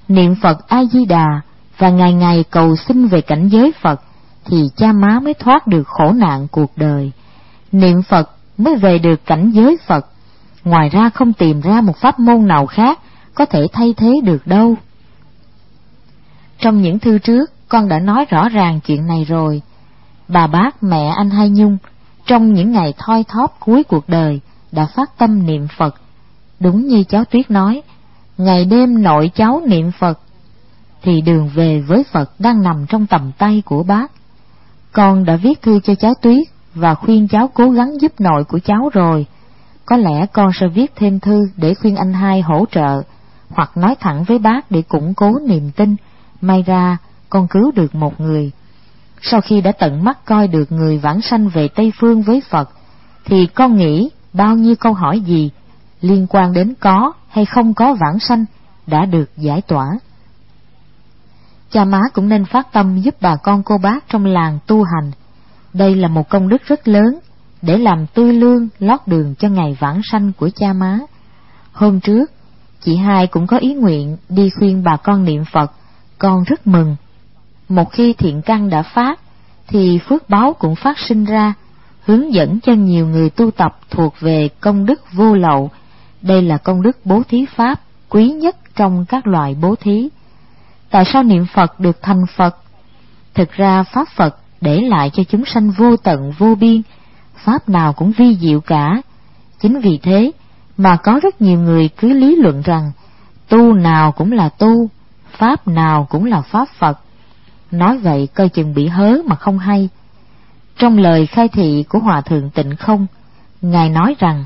[SPEAKER 1] niệm Phật A Di Đà và ngày ngày cầu xin về cảnh giới Phật thì cha má mới thoát được khổ nạn cuộc đời. Niệm Phật mới về được cảnh giới Phật. Ngoài ra không tìm ra một pháp môn nào khác có thể thay thế được đâu. Trong những thư trước con đã nói rõ ràng chuyện này rồi. Bà bác mẹ anh Hai Nhung trong những ngày thoi thóp cuối cuộc đời đã phát tâm niệm Phật. Đúng như cháu Tuyết nói, ngày đêm nội cháu niệm Phật, thì đường về với Phật đang nằm trong tầm tay của bác. Con đã viết thư cho cháu Tuyết và khuyên cháu cố gắng giúp nội của cháu rồi. Có lẽ con sẽ viết thêm thư để khuyên anh Hai hỗ trợ, hoặc nói thẳng với bác để củng cố niềm tin. May ra con cứu được một người. Sau khi đã tận mắt coi được người vãng sanh về Tây Phương với Phật, thì con nghĩ bao nhiêu câu hỏi gì liên quan đến có hay không có vãng sanh đã được giải tỏa. Cha má cũng nên phát tâm giúp bà con cô bác trong làng tu hành. Đây là một công đức rất lớn để làm tươi lương lót đường cho ngày vãng sanh của cha má. Hôm trước, chị Hai cũng có ý nguyện đi khuyên bà con niệm Phật. Con rất mừng. Một khi thiện căn đã phát, thì phước báo cũng phát sinh ra, hướng dẫn cho nhiều người tu tập thuộc về công đức vô lậu. Đây là công đức bố thí pháp quý nhất trong các loại bố thí. Tại sao niệm Phật được thành Phật? Thực ra pháp Phật để lại cho chúng sanh vô tận vô biên, pháp nào cũng vi diệu cả. Chính vì thế mà có rất nhiều người cứ lý luận rằng tu nào cũng là tu, pháp nào cũng là pháp Phật. Nói vậy coi chừng bị hớ mà không hay. Trong lời khai thị của Hòa Thượng Tịnh Không, Ngài nói rằng: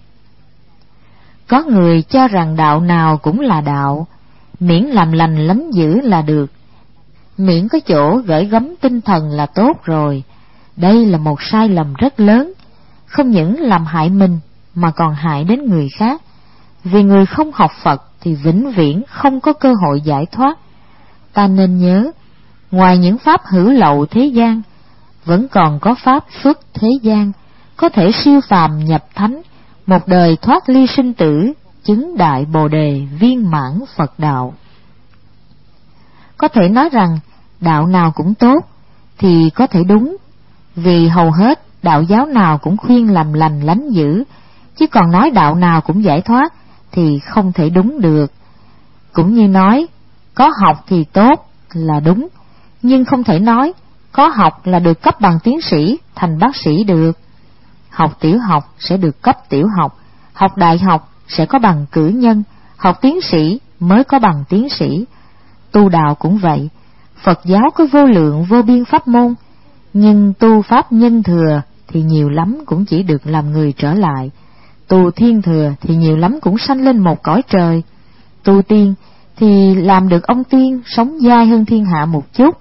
[SPEAKER 1] có người cho rằng đạo nào cũng là đạo, miễn làm lành lánh dữ là được, miễn có chỗ gửi gắm tinh thần là tốt rồi. Đây là một sai lầm rất lớn, không những làm hại mình mà còn hại đến người khác. Vì người không học Phật thì vĩnh viễn không có cơ hội giải thoát. Ta nên nhớ, ngoài những pháp hữu lậu thế gian, vẫn còn có pháp xuất thế gian, có thể siêu phàm nhập thánh, một đời thoát ly sinh tử, chứng đại bồ đề viên mãn Phật đạo. Có thể nói rằng đạo nào cũng tốt thì có thể đúng, vì hầu hết đạo giáo nào cũng khuyên làm lành lánh dữ, chứ còn nói đạo nào cũng giải thoát thì không thể đúng được. Cũng như nói có học thì tốt là đúng, nhưng không thể nói có học là được cấp bằng tiến sĩ thành bác sĩ được. Học tiểu học sẽ được cấp tiểu học, học đại học sẽ có bằng cử nhân, học tiến sĩ mới có bằng tiến sĩ. Tu đạo cũng vậy, Phật giáo có vô lượng vô biên pháp môn, nhưng tu pháp nhân thừa thì nhiều lắm cũng chỉ được làm người trở lại, tu thiên thừa thì nhiều lắm cũng sanh lên một cõi trời, tu tiên thì làm được ông tiên sống dai hơn thiên hạ một chút.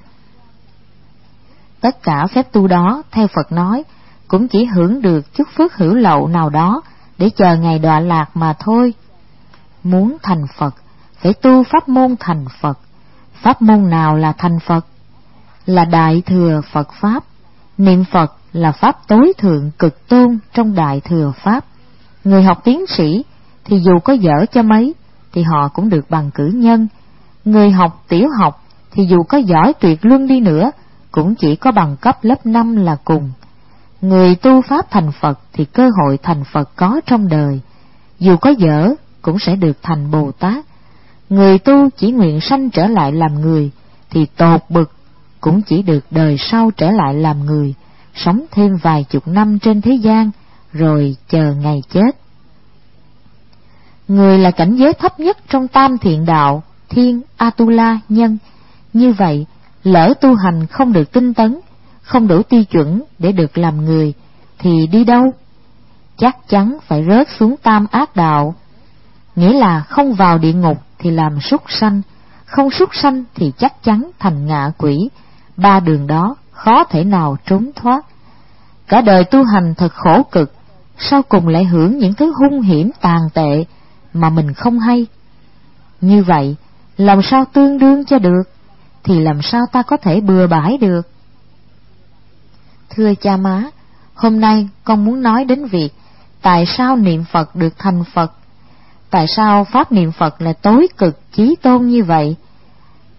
[SPEAKER 1] Tất cả phép tu đó, theo Phật nói, cũng chỉ hưởng được chút phước hữu lậu nào đó để chờ ngày đọa lạc mà thôi. Muốn thành Phật, phải tu pháp môn thành Phật. Pháp môn nào là thành Phật? Là Đại Thừa Phật Pháp. Niệm Phật là pháp tối thượng cực tôn trong Đại Thừa Pháp. Người học tiến sĩ thì dù có dở cho mấy thì họ cũng được bằng cử nhân. Người học tiểu học thì dù có giỏi tuyệt luân đi nữa cũng chỉ có bằng cấp lớp năm là cùng. Người tu pháp thành Phật thì cơ hội thành Phật có trong đời, dù có dở cũng sẽ được thành Bồ Tát. Người tu chỉ nguyện sanh trở lại làm người thì tột bực cũng chỉ được đời sau trở lại làm người, sống thêm vài chục năm trên thế gian rồi chờ ngày chết. Người là cảnh giới thấp nhất trong tam thiện đạo, thiên, Atula, nhân. Như vậy, lỡ tu hành không được tinh tấn, không đủ tiêu chuẩn để được làm người, thì đi đâu? Chắc chắn phải rớt xuống tam ác đạo. Nghĩa là không vào địa ngục thì làm súc sanh, không súc sanh thì chắc chắn thành ngạ quỷ. Ba đường đó khó thể nào trốn thoát. Cả đời tu hành thật khổ cực, sau cùng lại hưởng những thứ hung hiểm tàn tệ mà mình không hay. Như vậy, làm sao tương đương cho được? Thì làm sao ta có thể bừa bãi được? Thưa cha má, hôm nay con muốn nói đến việc tại sao niệm Phật được thành Phật. Tại sao pháp niệm Phật là tối cực chí tôn như vậy?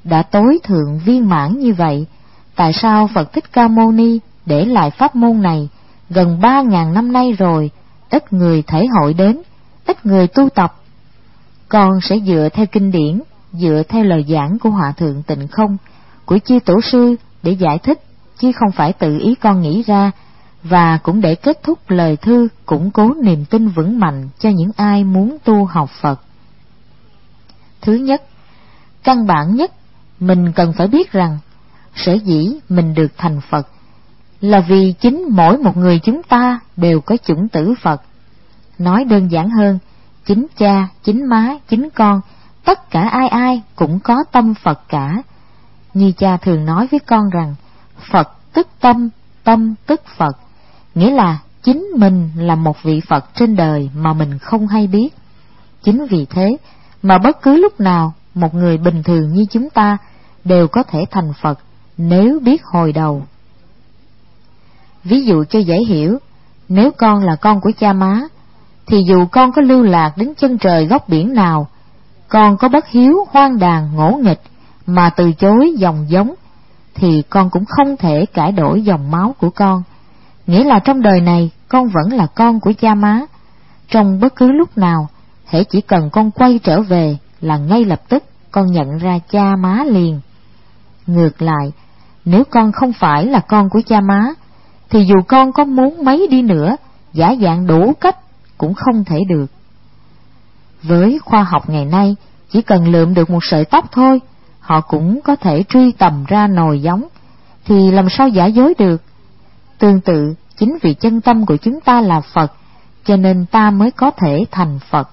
[SPEAKER 1] đã tối thượng viên mãn như vậy, tại sao Phật Thích Ca Mâu Ni để lại pháp môn này gần ba ngàn năm nay rồi, ít người thể hội đến, ít người tu tập? Con sẽ dựa theo kinh điển, dựa theo lời giảng của Hòa Thượng Tịnh Không, của chư tổ sư để giải thích, chứ không phải tự ý con nghĩ ra, và cũng để kết thúc lời thư củng cố niềm tin vững mạnh cho những ai muốn tu học Phật. Thứ nhất, căn bản nhất, mình cần phải biết rằng sở dĩ mình được thành Phật là vì chính mỗi một người chúng ta đều có chủng tử Phật. Nói đơn giản hơn, chính cha, chính má, chính con, tất cả ai ai cũng có tâm Phật cả. Như cha thường nói với con rằng, Phật tức tâm, tâm tức Phật, nghĩa là chính mình là một vị Phật trên đời mà mình không hay biết. Chính vì thế mà bất cứ lúc nào một người bình thường như chúng ta đều có thể thành Phật nếu biết hồi đầu. Ví dụ cho dễ hiểu, nếu con là con của cha má, thì dù con có lưu lạc đến chân trời góc biển nào, con có bất hiếu, hoang đàn, ngỗ nghịch mà từ chối dòng giống, thì con cũng không thể cải đổi dòng máu của con. Nghĩa là trong đời này con vẫn là con của cha má. Trong bất cứ lúc nào, hễ chỉ cần con quay trở về là ngay lập tức con nhận ra cha má liền. Ngược lại, nếu con không phải là con của cha má, thì dù con có muốn mấy đi nữa, giả dạng đủ cách cũng không thể được. Với khoa học ngày nay, chỉ cần lượm được một sợi tóc thôi, họ cũng có thể truy tầm ra nồi giống, thì làm sao giả dối được. Tương tự, chính vì chân tâm của chúng ta là Phật, cho nên ta mới có thể thành Phật.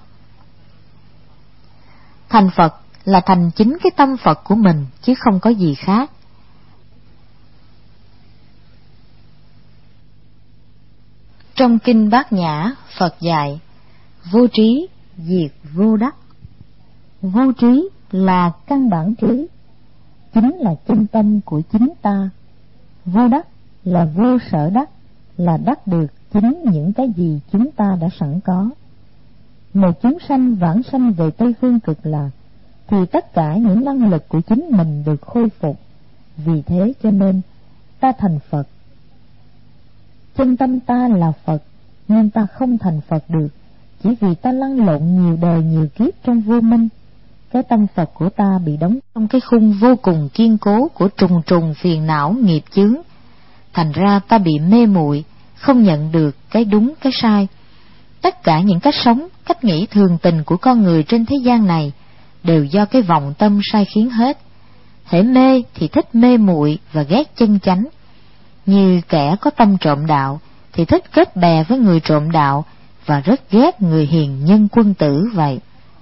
[SPEAKER 1] Thành Phật là thành chính cái tâm Phật của mình, chứ không có gì khác. Trong Kinh Bát Nhã, Phật dạy, vô trí diệt vô đắc. Vô trí là căn bản trí, chính là chân tâm của chính ta. Vô đắc là vô sở đắc, là đắc được chính những cái gì chúng ta đã sẵn có. Một chúng sanh vãng sanh về Tây Phương Cực Lạc, thì tất cả những năng lực của chính mình được khôi phục. Vì thế cho nên ta thành Phật. Chân tâm ta là Phật, nhưng ta không thành Phật được, chỉ vì ta lăn lộn nhiều đời nhiều kiếp trong vô minh. Cái tâm Phật của ta bị đóng trong cái khung vô cùng kiên cố của trùng trùng phiền não nghiệp chướng. Thành ra ta bị mê muội, không nhận được cái đúng cái sai. Tất cả những cách sống, cách nghĩ thường tình của con người trên thế gian này đều do cái vọng tâm sai khiến hết. Hễ mê thì thích mê muội và ghét chân chánh. Như kẻ có tâm trộm đạo thì thích kết bè với người trộm đạo và rất ghét người hiền nhân quân tử vậy.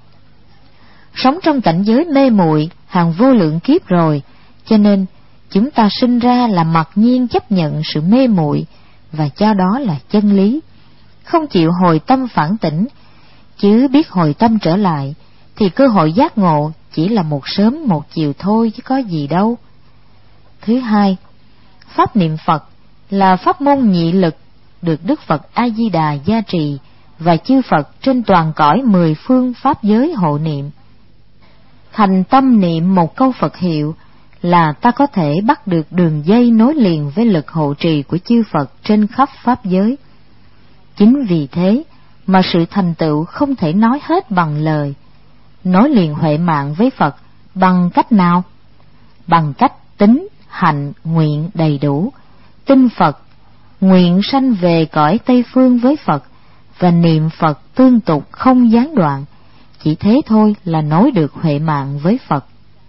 [SPEAKER 1] Sống trong cảnh giới mê muội hàng vô lượng kiếp rồi, cho nên chúng ta sinh ra là mặc nhiên chấp nhận sự mê muội và cho đó là chân lý, không chịu hồi tâm phản tỉnh. Chứ biết hồi tâm trở lại thì cơ hội giác ngộ chỉ là một sớm một chiều thôi, chứ có gì đâu. Thứ hai, pháp niệm Phật là pháp môn nhị lực được Đức Phật A Di Đà gia trì và chư Phật trên toàn cõi mười phương pháp giới hộ niệm. Thành tâm niệm một câu Phật hiệu là ta có thể bắt được đường dây nối liền với lực hộ trì của chư Phật trên khắp pháp giới. Chính vì thế mà sự thành tựu không thể nói hết bằng lời. Nối liền huệ mạng với Phật bằng cách nào? Bằng cách tín, hạnh, nguyện đầy đủ, tin Phật, nguyện sanh về cõi Tây Phương với Phật, và niệm Phật tương tục không gián đoạn. Chỉ thế thôi là nối được huệ mạng với Phật.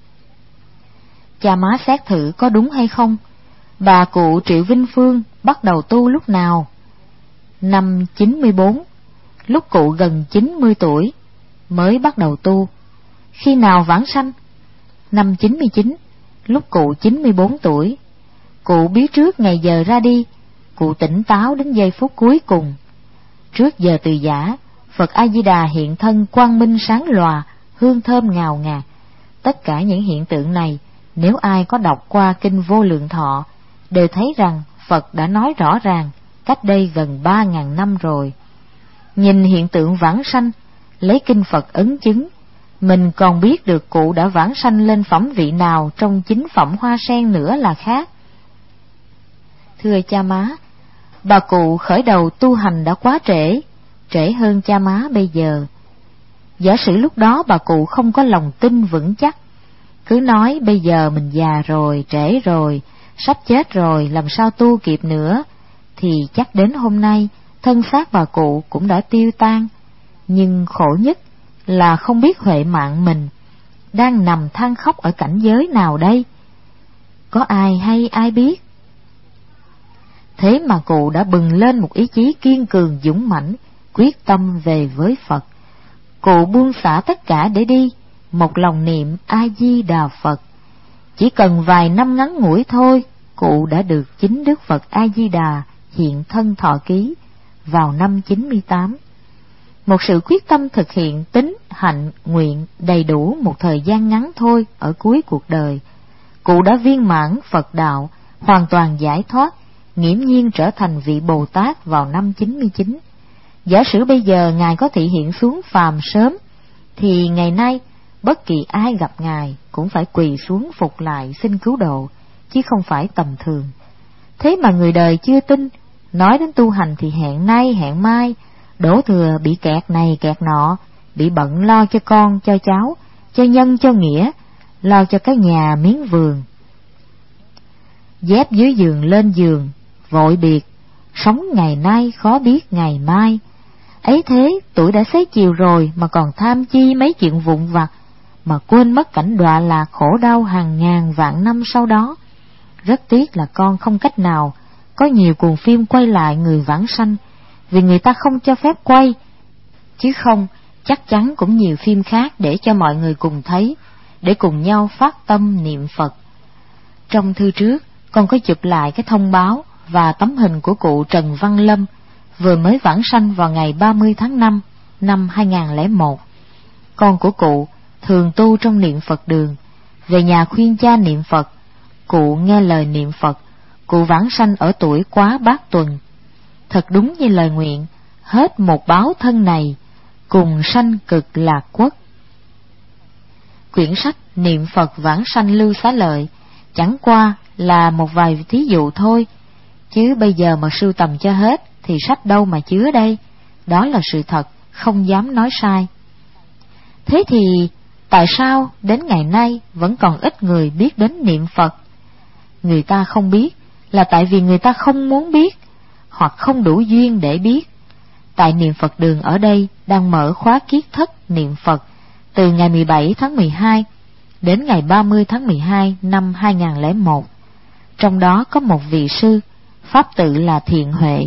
[SPEAKER 1] Cha má xét thử có đúng hay không? Bà cụ Triệu Vinh Phương bắt đầu tu lúc nào? Năm chín mươi bốn, lúc cụ gần chín mươi tuổi mới bắt đầu tu. Khi nào vãng sanh? Năm chín mươi chín, lúc cụ chín mươi bốn tuổi. Cụ biết trước ngày giờ ra đi, cụ tỉnh táo đến giây phút cuối cùng. Trước giờ từ giã, Phật A Di Đà hiện thân quang minh sáng lòa, hương thơm ngào ngạt. Tất cả những hiện tượng này, nếu ai có đọc qua kinh Vô Lượng Thọ, đều thấy rằng Phật đã nói rõ ràng cách đây gần ba ngàn năm rồi. Nhìn hiện tượng vãng sanh, lấy kinh Phật ấn chứng, mình còn biết được cụ đã vãng sanh lên phẩm vị nào trong chính phẩm hoa sen nữa là khác. Thưa cha má, bà cụ khởi đầu tu hành đã quá trễ, trễ hơn cha má bây giờ. Giả sử lúc đó bà cụ không có lòng tin vững chắc, cứ nói bây giờ mình già rồi, trễ rồi, sắp chết rồi, làm sao tu kịp nữa, thì chắc đến hôm nay thân xác bà cụ cũng đã tiêu tan. Nhưng khổ nhất là không biết huệ mạng mình đang nằm than khóc ở cảnh giới nào đây. Có ai hay ai biết? Thế mà cụ đã bừng lên một ý chí kiên cường dũng mãnh, quyết tâm về với Phật. Cụ buông xả tất cả để đi, một lòng niệm A Di Đà Phật. Chỉ cần vài năm ngắn ngủi thôi, cụ đã được chính Đức Phật A Di Đà hiện thân thọ ký vào năm chín mươi tám. Một sự quyết tâm thực hiện tín hạnh nguyện đầy đủ một thời gian ngắn thôi ở cuối cuộc đời, cụ đã viên mãn Phật đạo, hoàn toàn giải thoát, nghiễm nhiên trở thành vị Bồ Tát vào năm chín mươi chín. Giả sử bây giờ Ngài có thị hiện xuống phàm sớm, thì ngày nay bất kỳ ai gặp Ngài cũng phải quỳ xuống phục lại xin cứu độ, chứ không phải tầm thường. Thế mà người đời chưa tin, nói đến tu hành thì hẹn nay hẹn mai, đổ thừa bị kẹt này kẹt nọ, bị bận lo cho con cho cháu, cho nhân cho nghĩa, lo cho cái nhà miếng vườn. Dép dưới giường lên giường, vội biệt, sống ngày nay khó biết ngày mai. Ấy thế, tuổi đã xế chiều rồi mà còn tham chi mấy chuyện vụn vặt, mà quên mất cảnh đọa lạc khổ đau hàng ngàn vạn năm sau đó. Rất tiếc là con không cách nào có nhiều cuồng phim quay lại người vãng sanh, vì người ta không cho phép quay, chứ không chắc chắn cũng nhiều phim khác để cho mọi người cùng thấy, để cùng nhau phát tâm niệm Phật. Trong thư trước, con có chụp lại cái thông báo và tấm hình của cụ Trần Văn Lâm, vừa mới vãng sanh vào ngày ba mươi tháng năm năm hai nghìn không trăm lẻ một. Con của cụ thường tu trong niệm Phật đường, về nhà khuyên cha niệm Phật. Cụ nghe lời niệm Phật, cụ vãng sanh ở tuổi quá bát tuần. Thật đúng như lời nguyện, hết một báo thân này, cùng sanh cực lạc quốc. Quyển sách Niệm Phật Vãng Sanh Lưu Xá Lợi chẳng qua là một vài thí dụ thôi, chứ bây giờ mà sưu tầm cho hết thì sách đâu mà chứa đây. Đó là sự thật, không dám nói sai. Thế thì tại sao đến ngày nay vẫn còn ít người biết đến niệm Phật? Người ta không biết là tại vì người ta không muốn biết, hoặc không đủ duyên để biết. Tại niệm Phật đường ở đây đang mở khóa kiết thất niệm Phật từ ngày mười bảy tháng mười hai đến ngày ba mươi tháng mười hai năm hai nghìn không trăm lẻ một. Trong đó có một vị sư, pháp tự là Thiện Huệ.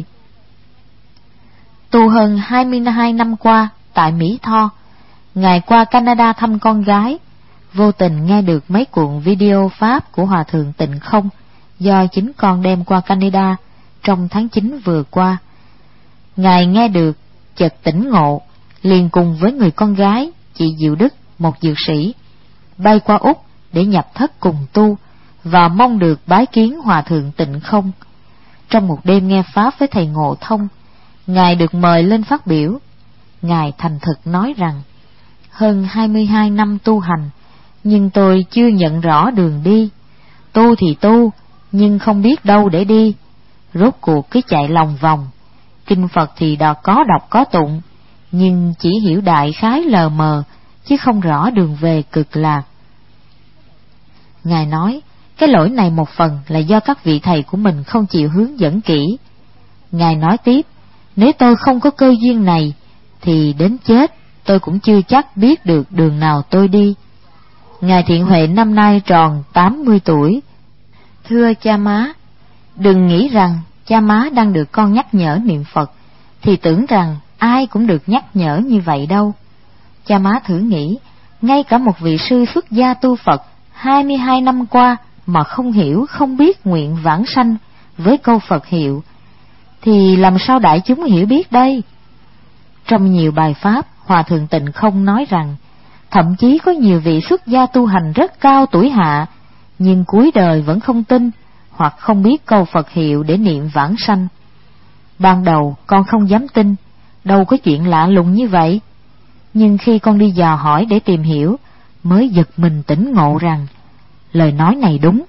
[SPEAKER 1] Tu hơn hai mươi hai năm qua tại Mỹ Tho, Ngài qua Canada thăm con gái, vô tình nghe được mấy cuộn video Pháp của Hòa Thượng Tịnh Không do chính con đem qua Canada trong tháng chín vừa qua. Ngài nghe được, chợt tỉnh ngộ, liền cùng với người con gái, chị Diệu Đức, một dược sĩ, bay qua Úc để nhập thất cùng tu, và mong được bái kiến Hòa Thượng Tịnh Không. Trong một đêm nghe Pháp với thầy Ngộ Thông, Ngài được mời lên phát biểu. Ngài thành thực nói rằng, hơn hai mươi hai năm tu hành, nhưng tôi chưa nhận rõ đường đi. Tu thì tu, nhưng không biết đâu để đi. Rốt cuộc cứ chạy lòng vòng. Kinh Phật thì đã có đọc có tụng, nhưng chỉ hiểu đại khái lờ mờ, chứ không rõ đường về cực lạc. Ngài nói, cái lỗi này một phần là do các vị thầy của mình không chịu hướng dẫn kỹ. Ngài nói tiếp, nếu tôi không có cơ duyên này, thì đến chết tôi cũng chưa chắc biết được đường nào tôi đi. Ngài Thiện Huệ năm nay tròn tám mươi tuổi. Thưa cha má, đừng nghĩ rằng cha má đang được con nhắc nhở niệm Phật, thì tưởng rằng ai cũng được nhắc nhở như vậy đâu. Cha má thử nghĩ, ngay cả một vị sư xuất gia tu Phật hai mươi hai năm qua mà không hiểu, không biết nguyện vãng sanh với câu Phật hiệu, thì làm sao đại chúng hiểu biết đây? Trong nhiều bài pháp, Hòa Thượng Tịnh Không nói rằng, thậm chí có nhiều vị xuất gia tu hành rất cao tuổi hạ, nhưng cuối đời vẫn không tin, hoặc không biết câu Phật hiệu để niệm vãng sanh. Ban đầu con không dám tin, đâu có chuyện lạ lùng như vậy. Nhưng khi con đi dò hỏi để tìm hiểu, mới giật mình tỉnh ngộ rằng lời nói này đúng.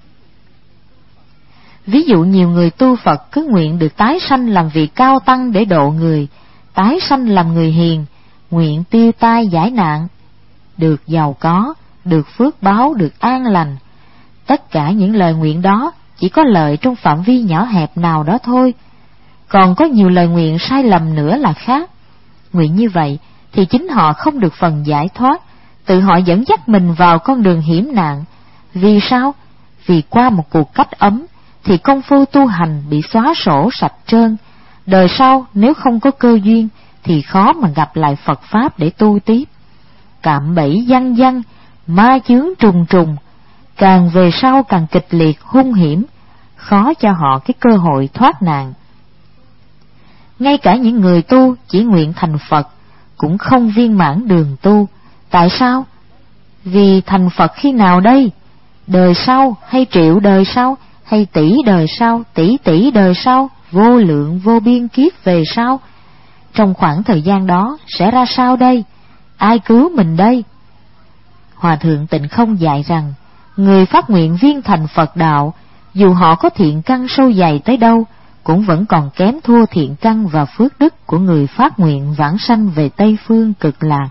[SPEAKER 1] Ví dụ nhiều người tu Phật cứ nguyện được tái sanh làm vị cao tăng để độ người, tái sanh làm người hiền, nguyện tiêu tai giải nạn, được giàu có, được phước báo, được an lành. Tất cả những lời nguyện đó chỉ có lợi trong phạm vi nhỏ hẹp nào đó thôi. Còn có nhiều lời nguyện sai lầm nữa là khác. Nguyện như vậy thì chính họ không được phần giải thoát, tự họ dẫn dắt mình vào con đường hiểm nạn. Vì sao? Vì qua một cuộc cách ấm thì công phu tu hành bị xóa sổ sạch trơn. Đời sau nếu không có cơ duyên thì khó mà gặp lại Phật Pháp để tu tiếp. Cạm bẫy văng văng, ma chướng trùng trùng, càng về sau càng kịch liệt hung hiểm, khó cho họ cái cơ hội thoát nạn. Ngay cả những người tu chỉ nguyện thành Phật cũng không viên mãn đường tu. Tại sao? Vì thành Phật khi nào đây? Đời sau hay triệu đời sau, hay tỷ đời sau, tỷ tỷ đời sau, vô lượng vô biên kiếp về sau? Trong khoảng thời gian đó sẽ ra sao đây? Ai cứu mình đây? Hòa thượng Tịnh Không dạy rằng, người phát nguyện viên thành Phật đạo, dù họ có thiện căn sâu dày tới đâu, cũng vẫn còn kém thua thiện căn và phước đức của người phát nguyện vãng sanh về Tây Phương Cực Lạc.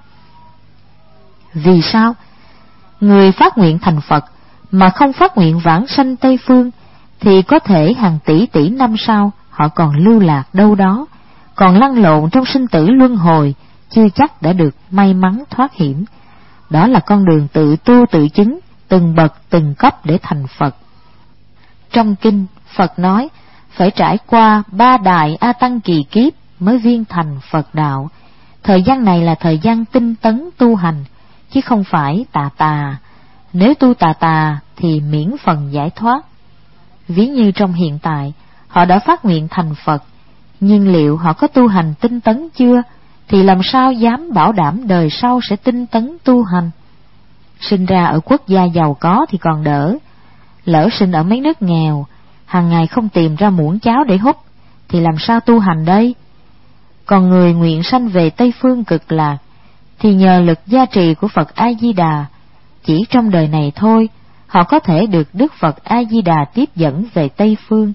[SPEAKER 1] Vì sao? Người phát nguyện thành Phật mà không phát nguyện vãng sanh Tây Phương thì có thể hàng tỷ tỷ năm sau họ còn lưu lạc đâu đó, còn lăn lộn trong sinh tử luân hồi, chưa chắc đã được may mắn thoát hiểm. Đó là con đường tự tu tự chứng, từng bậc từng cấp để thành Phật. Trong kinh, Phật nói phải trải qua ba đại A Tăng kỳ kiếp mới viên thành Phật đạo. Thời gian này là thời gian tinh tấn tu hành, chứ không phải tà tà. Nếu tu tà tà thì miễn phần giải thoát. Ví như trong hiện tại, họ đã phát nguyện thành Phật, nhưng liệu họ có tu hành tinh tấn chưa, thì làm sao dám bảo đảm đời sau sẽ tinh tấn tu hành. Sinh ra ở quốc gia giàu có thì còn đỡ, lỡ sinh ở mấy nước nghèo, hàng ngày không tìm ra muỗng cháo để húp, thì làm sao tu hành đây? Còn người nguyện sanh về Tây Phương Cực Lạc, thì nhờ lực gia trì của Phật A-di-đà, chỉ trong đời này thôi, họ có thể được Đức Phật A-di-đà tiếp dẫn về Tây Phương.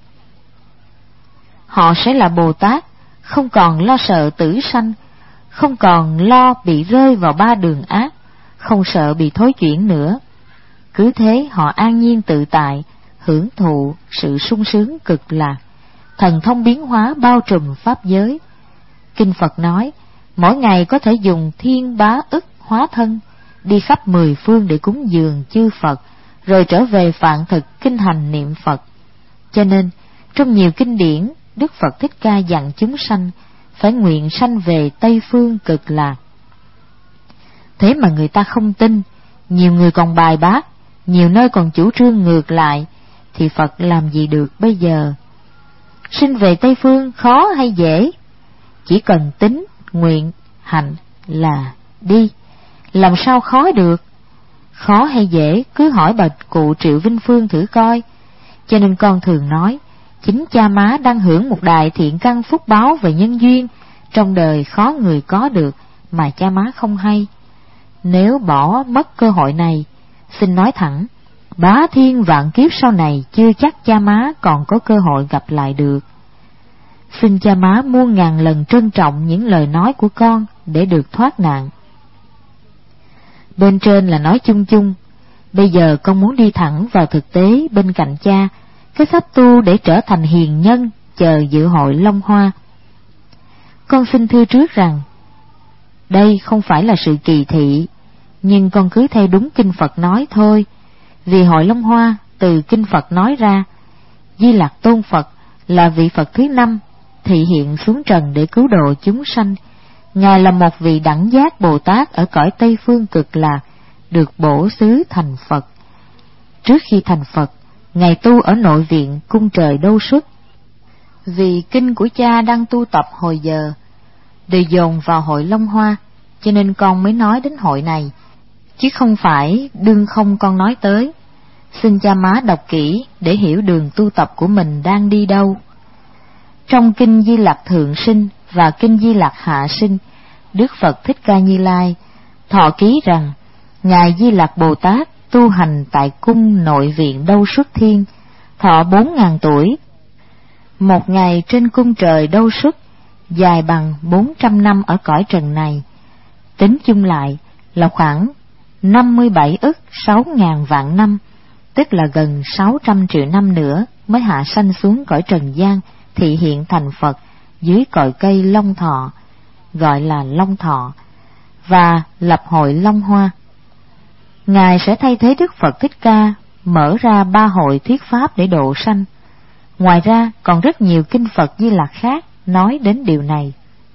[SPEAKER 1] Họ sẽ là Bồ Tát, không còn lo sợ tử sanh, không còn lo bị rơi vào ba đường ác, không sợ bị thối chuyển nữa. Cứ thế họ an nhiên tự tại, hưởng thụ sự sung sướng cực lạc, thần thông biến hóa bao trùm pháp giới. Kinh Phật nói, mỗi ngày có thể dùng thiên bá ức hóa thân, đi khắp mười phương để cúng dường chư Phật, rồi trở về phạn thực kinh hành niệm Phật. Cho nên, trong nhiều kinh điển, Đức Phật Thích Ca dặn chúng sanh phải nguyện sanh về Tây Phương Cực Lạc. Thế mà người ta không tin, nhiều người còn bài bác, nhiều nơi còn chủ trương ngược lại, thì Phật làm gì được bây giờ? Sinh về Tây Phương khó hay dễ? Chỉ cần tín, nguyện, hành là đi. Làm sao khó được? Khó hay dễ cứ hỏi bà cụ Triệu Vinh Phương thử coi. Cho nên con thường nói, chính cha má đang hưởng một đại thiện căn phúc báo về nhân duyên, trong đời khó người có được mà cha má không hay. Nếu bỏ mất cơ hội này, xin nói thẳng, bá thiên vạn kiếp sau này chưa chắc cha má còn có cơ hội gặp lại được. Xin cha má muôn ngàn lần trân trọng những lời nói của con để được thoát nạn. Bên trên là nói chung chung, bây giờ con muốn đi thẳng vào thực tế bên cạnh cha, cái pháp tu để trở thành hiền nhân chờ dự hội Long Hoa. Con xin thưa trước rằng, đây không phải là sự kỳ thị, nhưng con cứ theo đúng kinh Phật nói thôi. Vì hội Long Hoa từ kinh Phật nói ra, Di Lặc Tôn Phật là vị Phật thứ năm thị hiện xuống trần để cứu độ chúng sanh. Ngài là một vị đẳng giác Bồ Tát ở cõi Tây Phương Cực Lạc, được bổ xứ thành Phật. Trước khi thành Phật, Ngài tu ở nội viện cung trời Đâu Xuất. Vì kinh của cha đang tu tập hồi giờ, đều dồn vào hội Long Hoa, cho nên con mới nói đến hội này, chứ không phải đương không con nói tới. Xin cha má đọc kỹ để hiểu đường tu tập của mình đang đi đâu. Trong kinh Di Lặc Thượng Sinh và kinh Di Lặc Hạ Sinh, Đức Phật Thích Ca Như Lai thọ ký rằng Ngài Di Lặc Bồ Tát tu hành tại cung nội viện Đâu Xuất Thiên, thọ bốn ngàn tuổi. Một ngày trên cung trời Đâu Xuất dài bằng bốn trăm năm ở cõi trần này, tính chung lại là khoảng năm mươi bảy ức sáu ngàn vạn năm, tức là gần sáu trăm triệu năm nữa mới hạ sanh xuống cõi trần gian, thị hiện thành Phật dưới cội cây Long Thọ, gọi là Long Thọ, và lập hội Long Hoa. Ngài sẽ thay thế Đức Phật Thích Ca mở ra ba hội thuyết pháp để độ sanh. Ngoài ra còn rất nhiều kinh Phật Di Lặc khác nói đến điều này.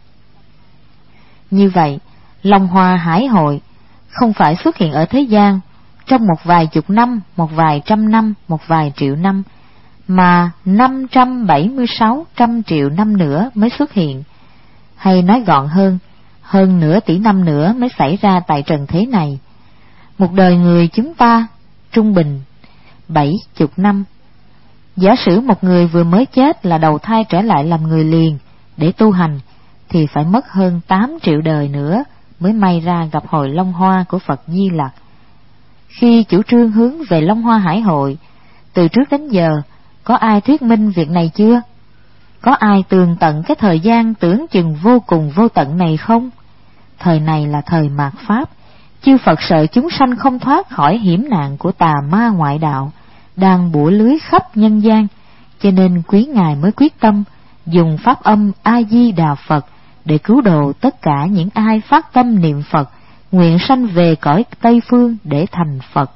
[SPEAKER 1] Như vậy, Long Hoa Hải Hội không phải xuất hiện ở thế gian trong một vài chục năm, một vài trăm năm, một vài triệu năm, mà năm trăm bảy mươi sáu trăm triệu năm nữa mới xuất hiện, hay nói gọn hơn, hơn nửa tỷ năm nữa mới xảy ra tại trần thế này. Một đời người chúng ta trung bình bảy chục năm. Giả sử một người vừa mới chết là đầu thai trở lại làm người liền để tu hành, thì phải mất hơn tám triệu đời nữa mới may ra gặp hội Long Hoa của Phật Di Lặc. Khi chủ trương hướng về Long Hoa Hải Hội, từ trước đến giờ có ai thuyết minh việc này chưa? Có ai tường tận cái thời gian tưởng chừng vô cùng vô tận này không? Thời này là thời mạt Pháp, chư Phật sợ chúng sanh không thoát khỏi hiểm nạn của tà ma ngoại đạo đang bủa lưới khắp nhân gian, cho nên quý Ngài mới quyết tâm dùng pháp âm A Di Đà Phật để cứu độ tất cả những ai phát tâm niệm Phật, nguyện sanh về cõi Tây Phương để thành Phật.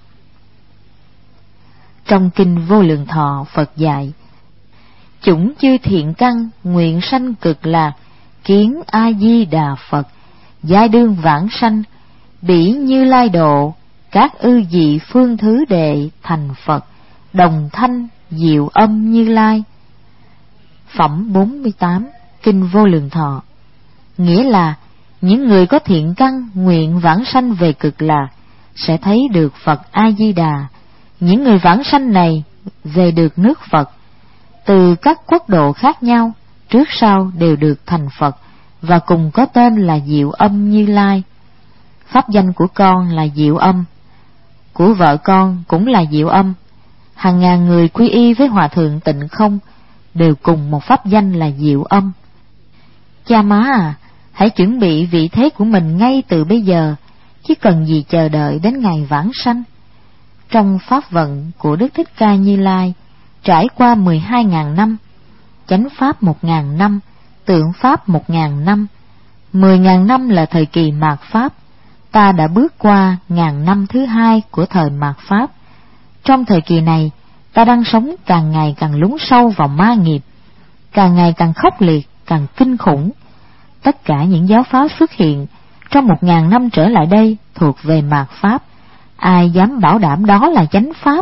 [SPEAKER 1] Trong kinh Vô Lượng Thọ, Phật dạy: chủng chư thiện căn nguyện sanh cực lạc, kiến A Di Đà Phật, giai đương vãng sanh, bỉ Như Lai độ, các ư dị phương thứ đệ thành Phật, đồng thanh diệu âm Như Lai. Phẩm bốn mươi tám, kinh Vô Lượng Thọ. Nghĩa là những người có thiện căn nguyện vãng sanh về cực lạc sẽ thấy được Phật A Di Đà. Những người vãng sanh này về được nước Phật, từ các quốc độ khác nhau, trước sau đều được thành Phật và cùng có tên là Diệu Âm Như Lai. Pháp danh của con là Diệu Âm, của vợ con cũng là Diệu Âm. Hàng ngàn người quy y với Hòa Thượng Tịnh Không đều cùng một pháp danh là Diệu Âm. Cha má à, hãy chuẩn bị vị thế của mình ngay từ bây giờ, chứ cần gì chờ đợi đến ngày vãng sanh. Trong pháp vận của Đức Thích Ca Như Lai trải qua mười hai ngàn năm, chánh pháp một ngàn năm, tượng pháp một ngàn năm, mười ngàn năm là thời kỳ mạt pháp. Ta đã bước qua ngàn năm thứ hai của thời mạt pháp. Trong thời kỳ này, ta đang sống càng ngày càng lún sâu vào ma nghiệp, càng ngày càng khốc liệt, càng kinh khủng. Tất cả những giáo pháp xuất hiện trong một ngàn năm trở lại đây thuộc về mạt pháp. Ai dám bảo đảm đó là chánh pháp?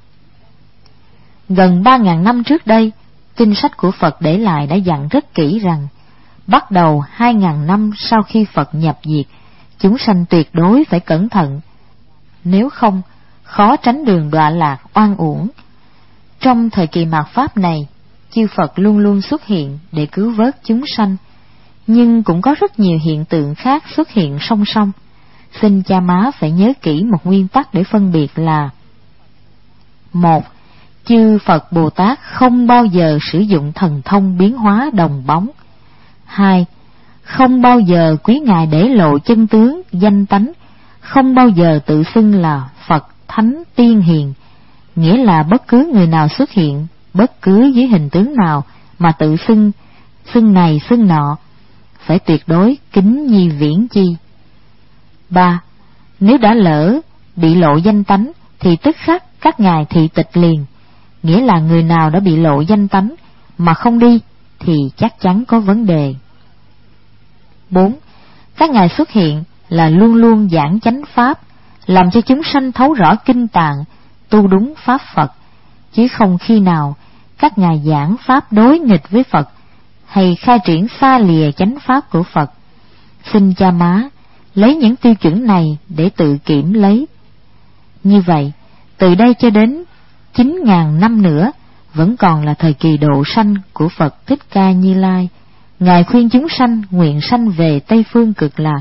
[SPEAKER 1] Gần ba ngàn năm trước đây, kinh sách của Phật để lại đã dặn rất kỹ rằng, bắt đầu hai ngàn năm sau khi Phật nhập diệt, chúng sanh tuyệt đối phải cẩn thận, nếu không khó tránh đường đọa lạc oan uổng. Trong thời kỳ mạt pháp này, chư Phật luôn luôn xuất hiện để cứu vớt chúng sanh, nhưng cũng có rất nhiều hiện tượng khác xuất hiện song song. Xin cha má phải nhớ kỹ một nguyên tắc để phân biệt là: một, chư Phật Bồ Tát không bao giờ sử dụng thần thông biến hóa đồng bóng. Hai, không bao giờ quý Ngài để lộ chân tướng, danh tánh, không bao giờ tự xưng là Phật, Thánh, Tiên, Hiền. Nghĩa là bất cứ người nào xuất hiện, bất cứ dưới hình tướng nào mà tự xưng, xưng này xưng nọ, phải tuyệt đối kính nhi viễn chi. Ba, nếu đã lỡ bị lộ danh tánh thì tức khắc các ngài thị tịch liền. Nghĩa là người nào đã bị lộ danh tánh mà không đi thì chắc chắn có vấn đề. Bốn, các ngài xuất hiện là luôn luôn giảng chánh pháp, làm cho chúng sanh thấu rõ kinh tạng, tu đúng pháp Phật, chứ không khi nào các ngài giảng pháp đối nghịch với Phật hay khai triển xa lìa chánh pháp của Phật. Xin cha má lấy những tiêu chuẩn này để tự kiểm lấy. Như vậy, từ đây cho đến chín ngàn năm nữa vẫn còn là thời kỳ độ sanh của Phật Thích Ca Như Lai. Ngài khuyên chúng sanh nguyện sanh về Tây Phương Cực Lạc,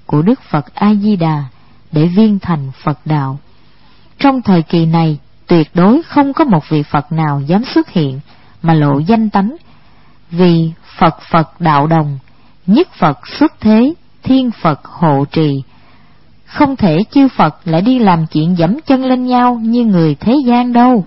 [SPEAKER 1] của Đức Phật A Di Đà để viên thành Phật đạo. Trong thời kỳ này, tuyệt đối không có một vị Phật nào dám xuất hiện mà lộ danh tánh, vì Phật Phật đạo đồng, nhất Phật xuất thế, thiên Phật hộ trì. Không thể chư Phật lại đi làm chuyện dẫm chân lên nhau như người thế gian đâu.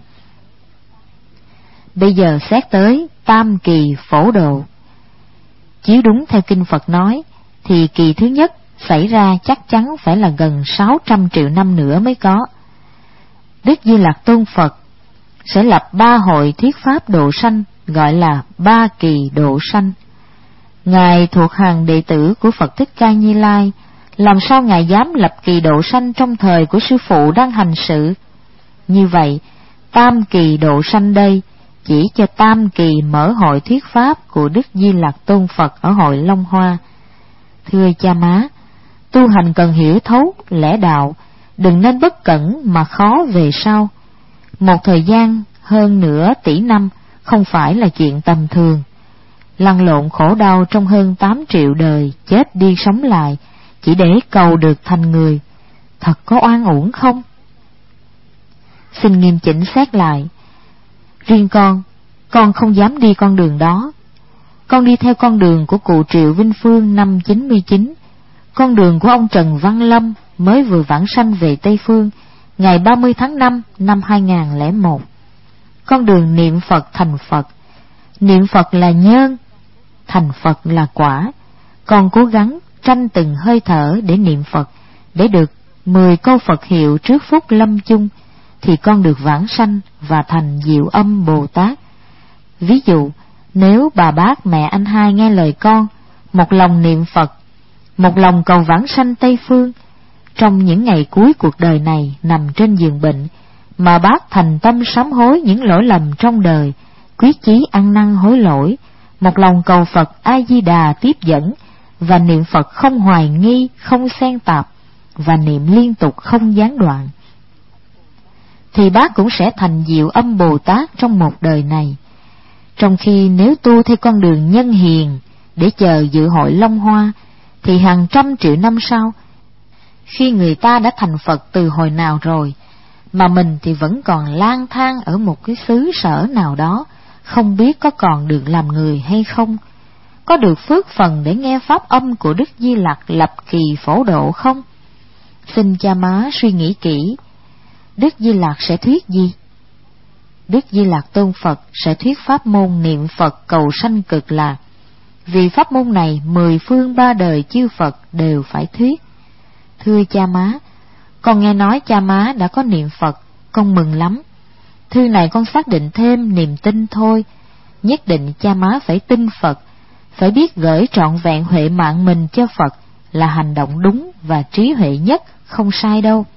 [SPEAKER 1] Bây giờ xét tới tam kỳ phổ độ. Chiếu đúng theo kinh Phật nói, thì kỳ thứ nhất xảy ra chắc chắn phải là gần sáu trăm triệu năm nữa mới có. Đức Di Lặc Tôn Phật sẽ lập ba hội thuyết pháp độ sanh, gọi là ba kỳ độ sanh. Ngài thuộc hàng đệ tử của Phật Thích Ca Như Lai, làm sao Ngài dám lập kỳ độ sanh trong thời của sư phụ đang hành sự? Như vậy, tam kỳ độ sanh đây chỉ cho tam kỳ mở hội thuyết pháp của Đức Di Lặc Tôn Phật ở hội Long Hoa. Thưa cha má, tu hành cần hiểu thấu lẽ đạo, đừng nên bất cẩn mà khó về sau. Một thời gian hơn nửa tỷ năm không phải là chuyện tầm thường. Lăn lộn khổ đau trong hơn tám triệu đời, chết đi sống lại, chỉ để cầu được thành người, thật có oan uổng không? Xin nghiêm chỉnh xét lại. Riêng con, con không dám đi con đường đó. Con đi theo con đường của cụ Triệu Vinh Phương năm chín mươi chín, con đường của ông Trần Văn Lâm mới vừa vãng sanh về Tây Phương ngày ba mươi tháng năm năm hai nghìn không trăm lẻ một. Con đường niệm Phật thành Phật. Niệm Phật là nhân, thành Phật là quả. Con cố gắng tranh từng hơi thở để niệm Phật, để được mười câu Phật hiệu trước phút lâm chung, thì con được vãng sanh và thành Diệu Âm Bồ Tát. Ví dụ, nếu bà bác mẹ anh hai nghe lời con, một lòng niệm Phật, một lòng cầu vãng sanh Tây Phương, trong những ngày cuối cuộc đời này nằm trên giường bệnh, mà bác thành tâm sám hối những lỗi lầm trong đời, quyết chí ăn năn hối lỗi, một lòng cầu Phật A Di Đà tiếp dẫn, và niệm Phật không hoài nghi, không xen tạp, và niệm liên tục không gián đoạn, thì bác cũng sẽ thành Diệu Âm Bồ Tát trong một đời này. Trong khi nếu tu theo con đường nhân hiền để chờ dự hội Long Hoa, thì hàng trăm triệu năm sau, khi người ta đã thành Phật từ hồi nào rồi, mà mình thì vẫn còn lang thang ở một cái xứ sở nào đó, không biết có còn được làm người hay không, có được phước phần để nghe pháp âm của Đức Di Lặc lập kỳ phổ độ không? Xin cha má suy nghĩ kỹ. Đức Di Lặc sẽ thuyết gì? Đức Di Lặc Tôn Phật sẽ thuyết pháp môn niệm Phật cầu sanh cực lạc. Vì pháp môn này mười phương ba đời chư Phật đều phải thuyết. Thưa cha má, con nghe nói cha má đã có niệm Phật, con mừng lắm. Thư này con xác định thêm niềm tin thôi. Nhất định cha má phải tin Phật, phải biết gửi trọn vẹn huệ mạng mình cho Phật là hành động đúng và trí huệ nhất, không sai đâu.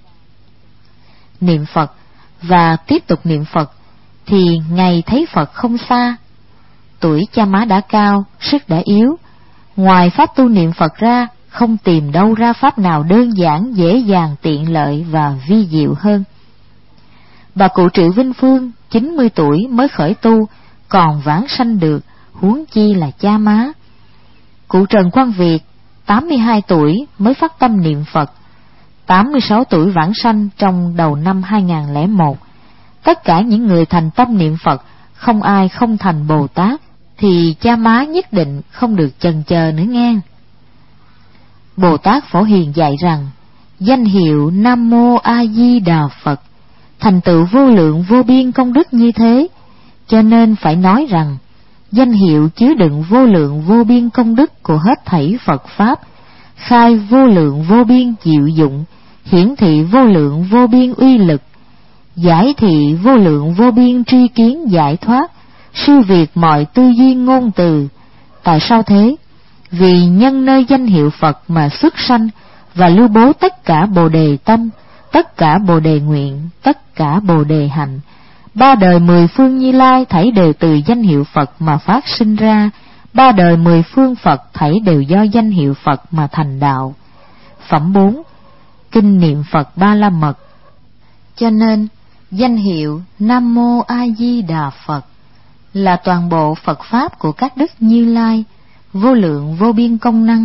[SPEAKER 1] Niệm Phật và tiếp tục niệm Phật thì ngày thấy Phật không xa. Tuổi cha má đã cao, sức đã yếu, ngoài pháp tu niệm Phật ra, không tìm đâu ra pháp nào đơn giản, dễ dàng, tiện lợi và vi diệu hơn. Bà cụ Triệu Vinh Phương chín mươi tuổi mới khởi tu, còn vãng sanh được, huống chi là cha má. Cụ Trần Quang Việt tám mươi hai tuổi mới phát tâm niệm Phật, tám mươi sáu tuổi vãng sanh trong đầu năm hai nghìn không trăm lẻ một. Tất cả những người thành tâm niệm Phật, không ai không thành Bồ Tát, thì cha má nhất định không được chần chờ nữa nghe. Bồ Tát Phổ Hiền dạy rằng, danh hiệu Nam Mô A Di Đà Phật thành tựu vô lượng vô biên công đức như thế, cho nên phải nói rằng danh hiệu chứa đựng vô lượng vô biên công đức của hết thảy Phật Pháp, khai vô lượng vô biên diệu dụng, hiển thị vô lượng vô biên uy lực, giải thị vô lượng vô biên tri kiến giải thoát, siêu việt mọi tư duy ngôn từ. Tại sao thế? Vì nhân nơi danh hiệu Phật mà xuất sanh và lưu bố tất cả bồ đề tâm, tất cả bồ đề nguyện, tất cả bồ đề hạnh. Ba đời mười phương Như Lai thảy đều từ danh hiệu Phật mà phát sinh ra, ba đời mười phương Phật thảy đều do danh hiệu Phật mà thành đạo. Phẩm bốn. Kinh niệm Phật Ba La Mật. Cho nên danh hiệu Nam Mô A Di Đà Phật là toàn bộ Phật Pháp của các đức Như Lai, vô lượng vô biên công năng,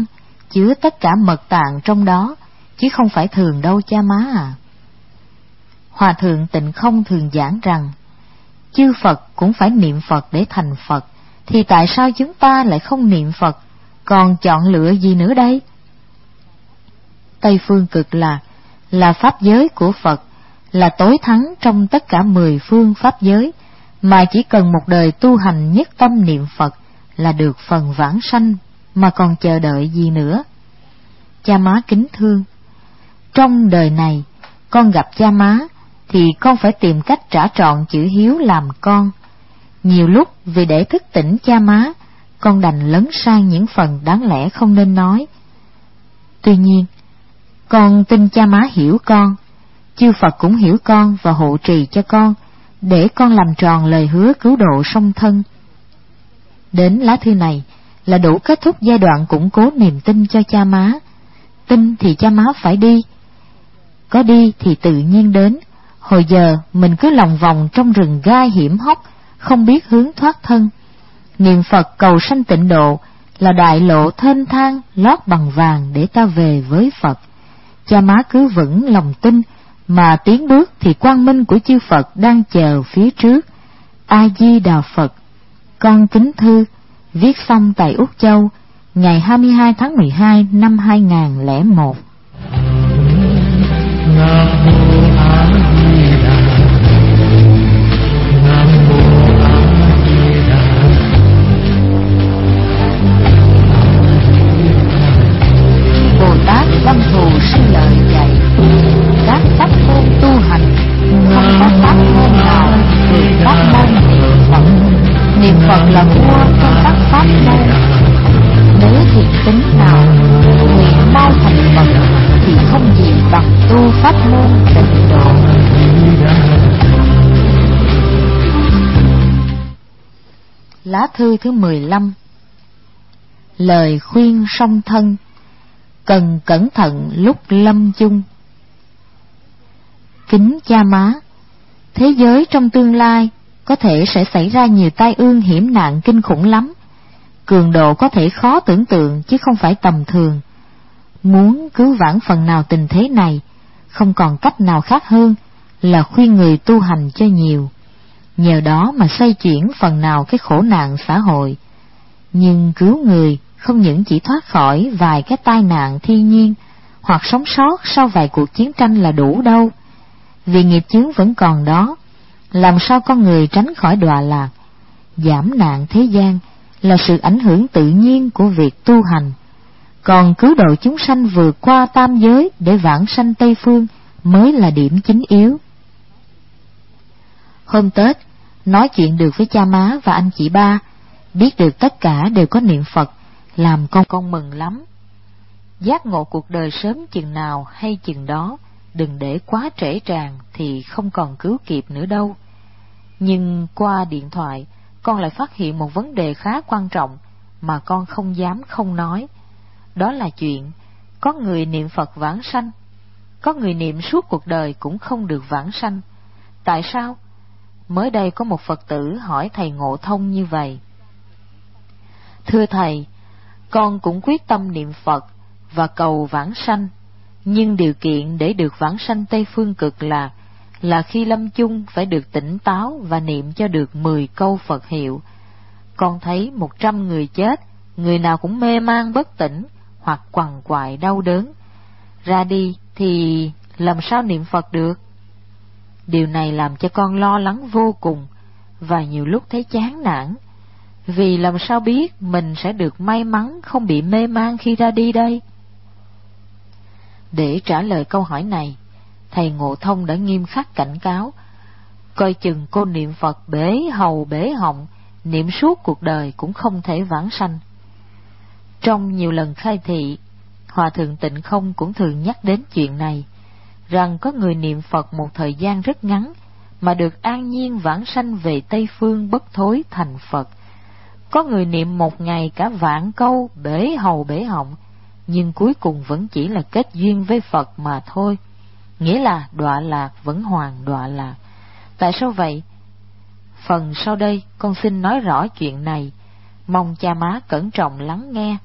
[SPEAKER 1] chứa tất cả mật tạng trong đó, chứ không phải thường đâu cha má à. Hòa thượng Tịnh Không thường giảng rằng, chư Phật cũng phải niệm Phật để thành Phật, thì tại sao chúng ta lại không niệm Phật, còn chọn lựa gì nữa đây? Tây Phương Cực Lạc là pháp giới của Phật, là tối thắng trong tất cả mười phương pháp giới, mà chỉ cần một đời tu hành nhất tâm niệm Phật là được phần vãng sanh, mà còn chờ đợi gì nữa? Cha má kính thương, trong đời này con gặp cha má thì con phải tìm cách trả trọn chữ hiếu làm con. Nhiều lúc vì để thức tỉnh cha má, con đành lấn sang những phần đáng lẽ không nên nói. Tuy nhiên, con tin cha má hiểu con, chư Phật cũng hiểu con và hộ trì cho con, để con làm tròn lời hứa cứu độ song thân. Đến lá thư này là đủ kết thúc giai đoạn củng cố niềm tin cho cha má. Tin thì cha má phải đi, có đi thì tự nhiên đến. Hồi giờ mình cứ lòng vòng trong rừng gai hiểm hóc, không biết hướng thoát thân. Niệm Phật cầu sanh tịnh độ là đại lộ thênh thang lót bằng vàng để ta về với Phật. Cha má cứ vững lòng tin mà tiến bước thì quang minh của chư Phật đang chờ phía trước. A Di Đà Phật. Con kính thư, viết xong tại Úc Châu, ngày hai mươi hai tháng mười hai năm hai nghìn lẻ một. Bồ Tát Văn Thù sư lợi dạy, các pháp môn tu hành không có pháp môn nào vượt pháp môn niệm Phật. Niệm Phật là vua trong các pháp môn. Nếu thiện tính nào nguyện mau thành Phật thì không gì bằng tu pháp môn tịnh độ. Lá thư thứ mười lăm. Lời khuyên song thân, cần cẩn thận lúc lâm chung. Kính cha má, thế giới trong tương lai có thể sẽ xảy ra nhiều tai ương hiểm nạn kinh khủng lắm. Cường độ có thể khó tưởng tượng chứ không phải tầm thường. Muốn cứu vãn phần nào tình thế này, không còn cách nào khác hơn là khuyên người tu hành cho nhiều, nhờ đó mà xoay chuyển phần nào cái khổ nạn xã hội. Nhưng cứu người không những chỉ thoát khỏi vài cái tai nạn thiên nhiên hoặc sống sót sau vài cuộc chiến tranh là đủ đâu. Vì nghiệp chướng vẫn còn đó, làm sao con người tránh khỏi đọa lạc? Giảm nạn thế gian là sự ảnh hưởng tự nhiên của việc tu hành, còn cứu độ chúng sanh vượt qua tam giới để vãng sanh Tây Phương mới là điểm chính yếu. Hôm Tết, nói chuyện được với cha má và anh chị ba, biết được tất cả đều có niệm Phật, làm con con mừng lắm. Giác ngộ cuộc đời sớm chừng nào hay chừng đó, đừng để quá trễ tràn thì không còn cứu kịp nữa đâu. Nhưng qua điện thoại, con lại phát hiện một vấn đề khá quan trọng mà con không dám không nói. Đó là chuyện có người niệm Phật vãng sanh, có người niệm suốt cuộc đời cũng không được vãng sanh. Tại sao? Mới đây có một Phật tử hỏi thầy Ngộ Thông như vậy: Thưa thầy, con cũng quyết tâm niệm Phật và cầu vãng sanh, nhưng điều kiện để được vãng sanh Tây Phương Cực Lạc là khi lâm chung phải được tỉnh táo và niệm cho được mười câu Phật hiệu. Con thấy một trăm người chết, người nào cũng mê man bất tỉnh hoặc quằn quại đau đớn. Ra đi thì làm sao niệm Phật được? Điều này làm cho con lo lắng vô cùng và nhiều lúc thấy chán nản. Vì làm sao biết mình sẽ được may mắn không bị mê man khi ra đi đây? Để trả lời câu hỏi này, thầy Ngộ Thông đã nghiêm khắc cảnh cáo: coi chừng cô niệm Phật bể hầu bể họng, niệm suốt cuộc đời cũng không thể vãng sanh. Trong nhiều lần khai thị, Hòa thượng Tịnh Không cũng thường nhắc đến chuyện này, rằng có người niệm Phật một thời gian rất ngắn mà được an nhiên vãng sanh về Tây Phương bất thối thành Phật. Có người niệm một ngày cả vạn câu bể hầu bể họng, nhưng cuối cùng vẫn chỉ là kết duyên với Phật mà thôi, nghĩa là đọa lạc vẫn hoàn đọa lạc. Tại sao vậy? Phần sau đây con xin nói rõ chuyện này, mong cha má cẩn trọng lắng nghe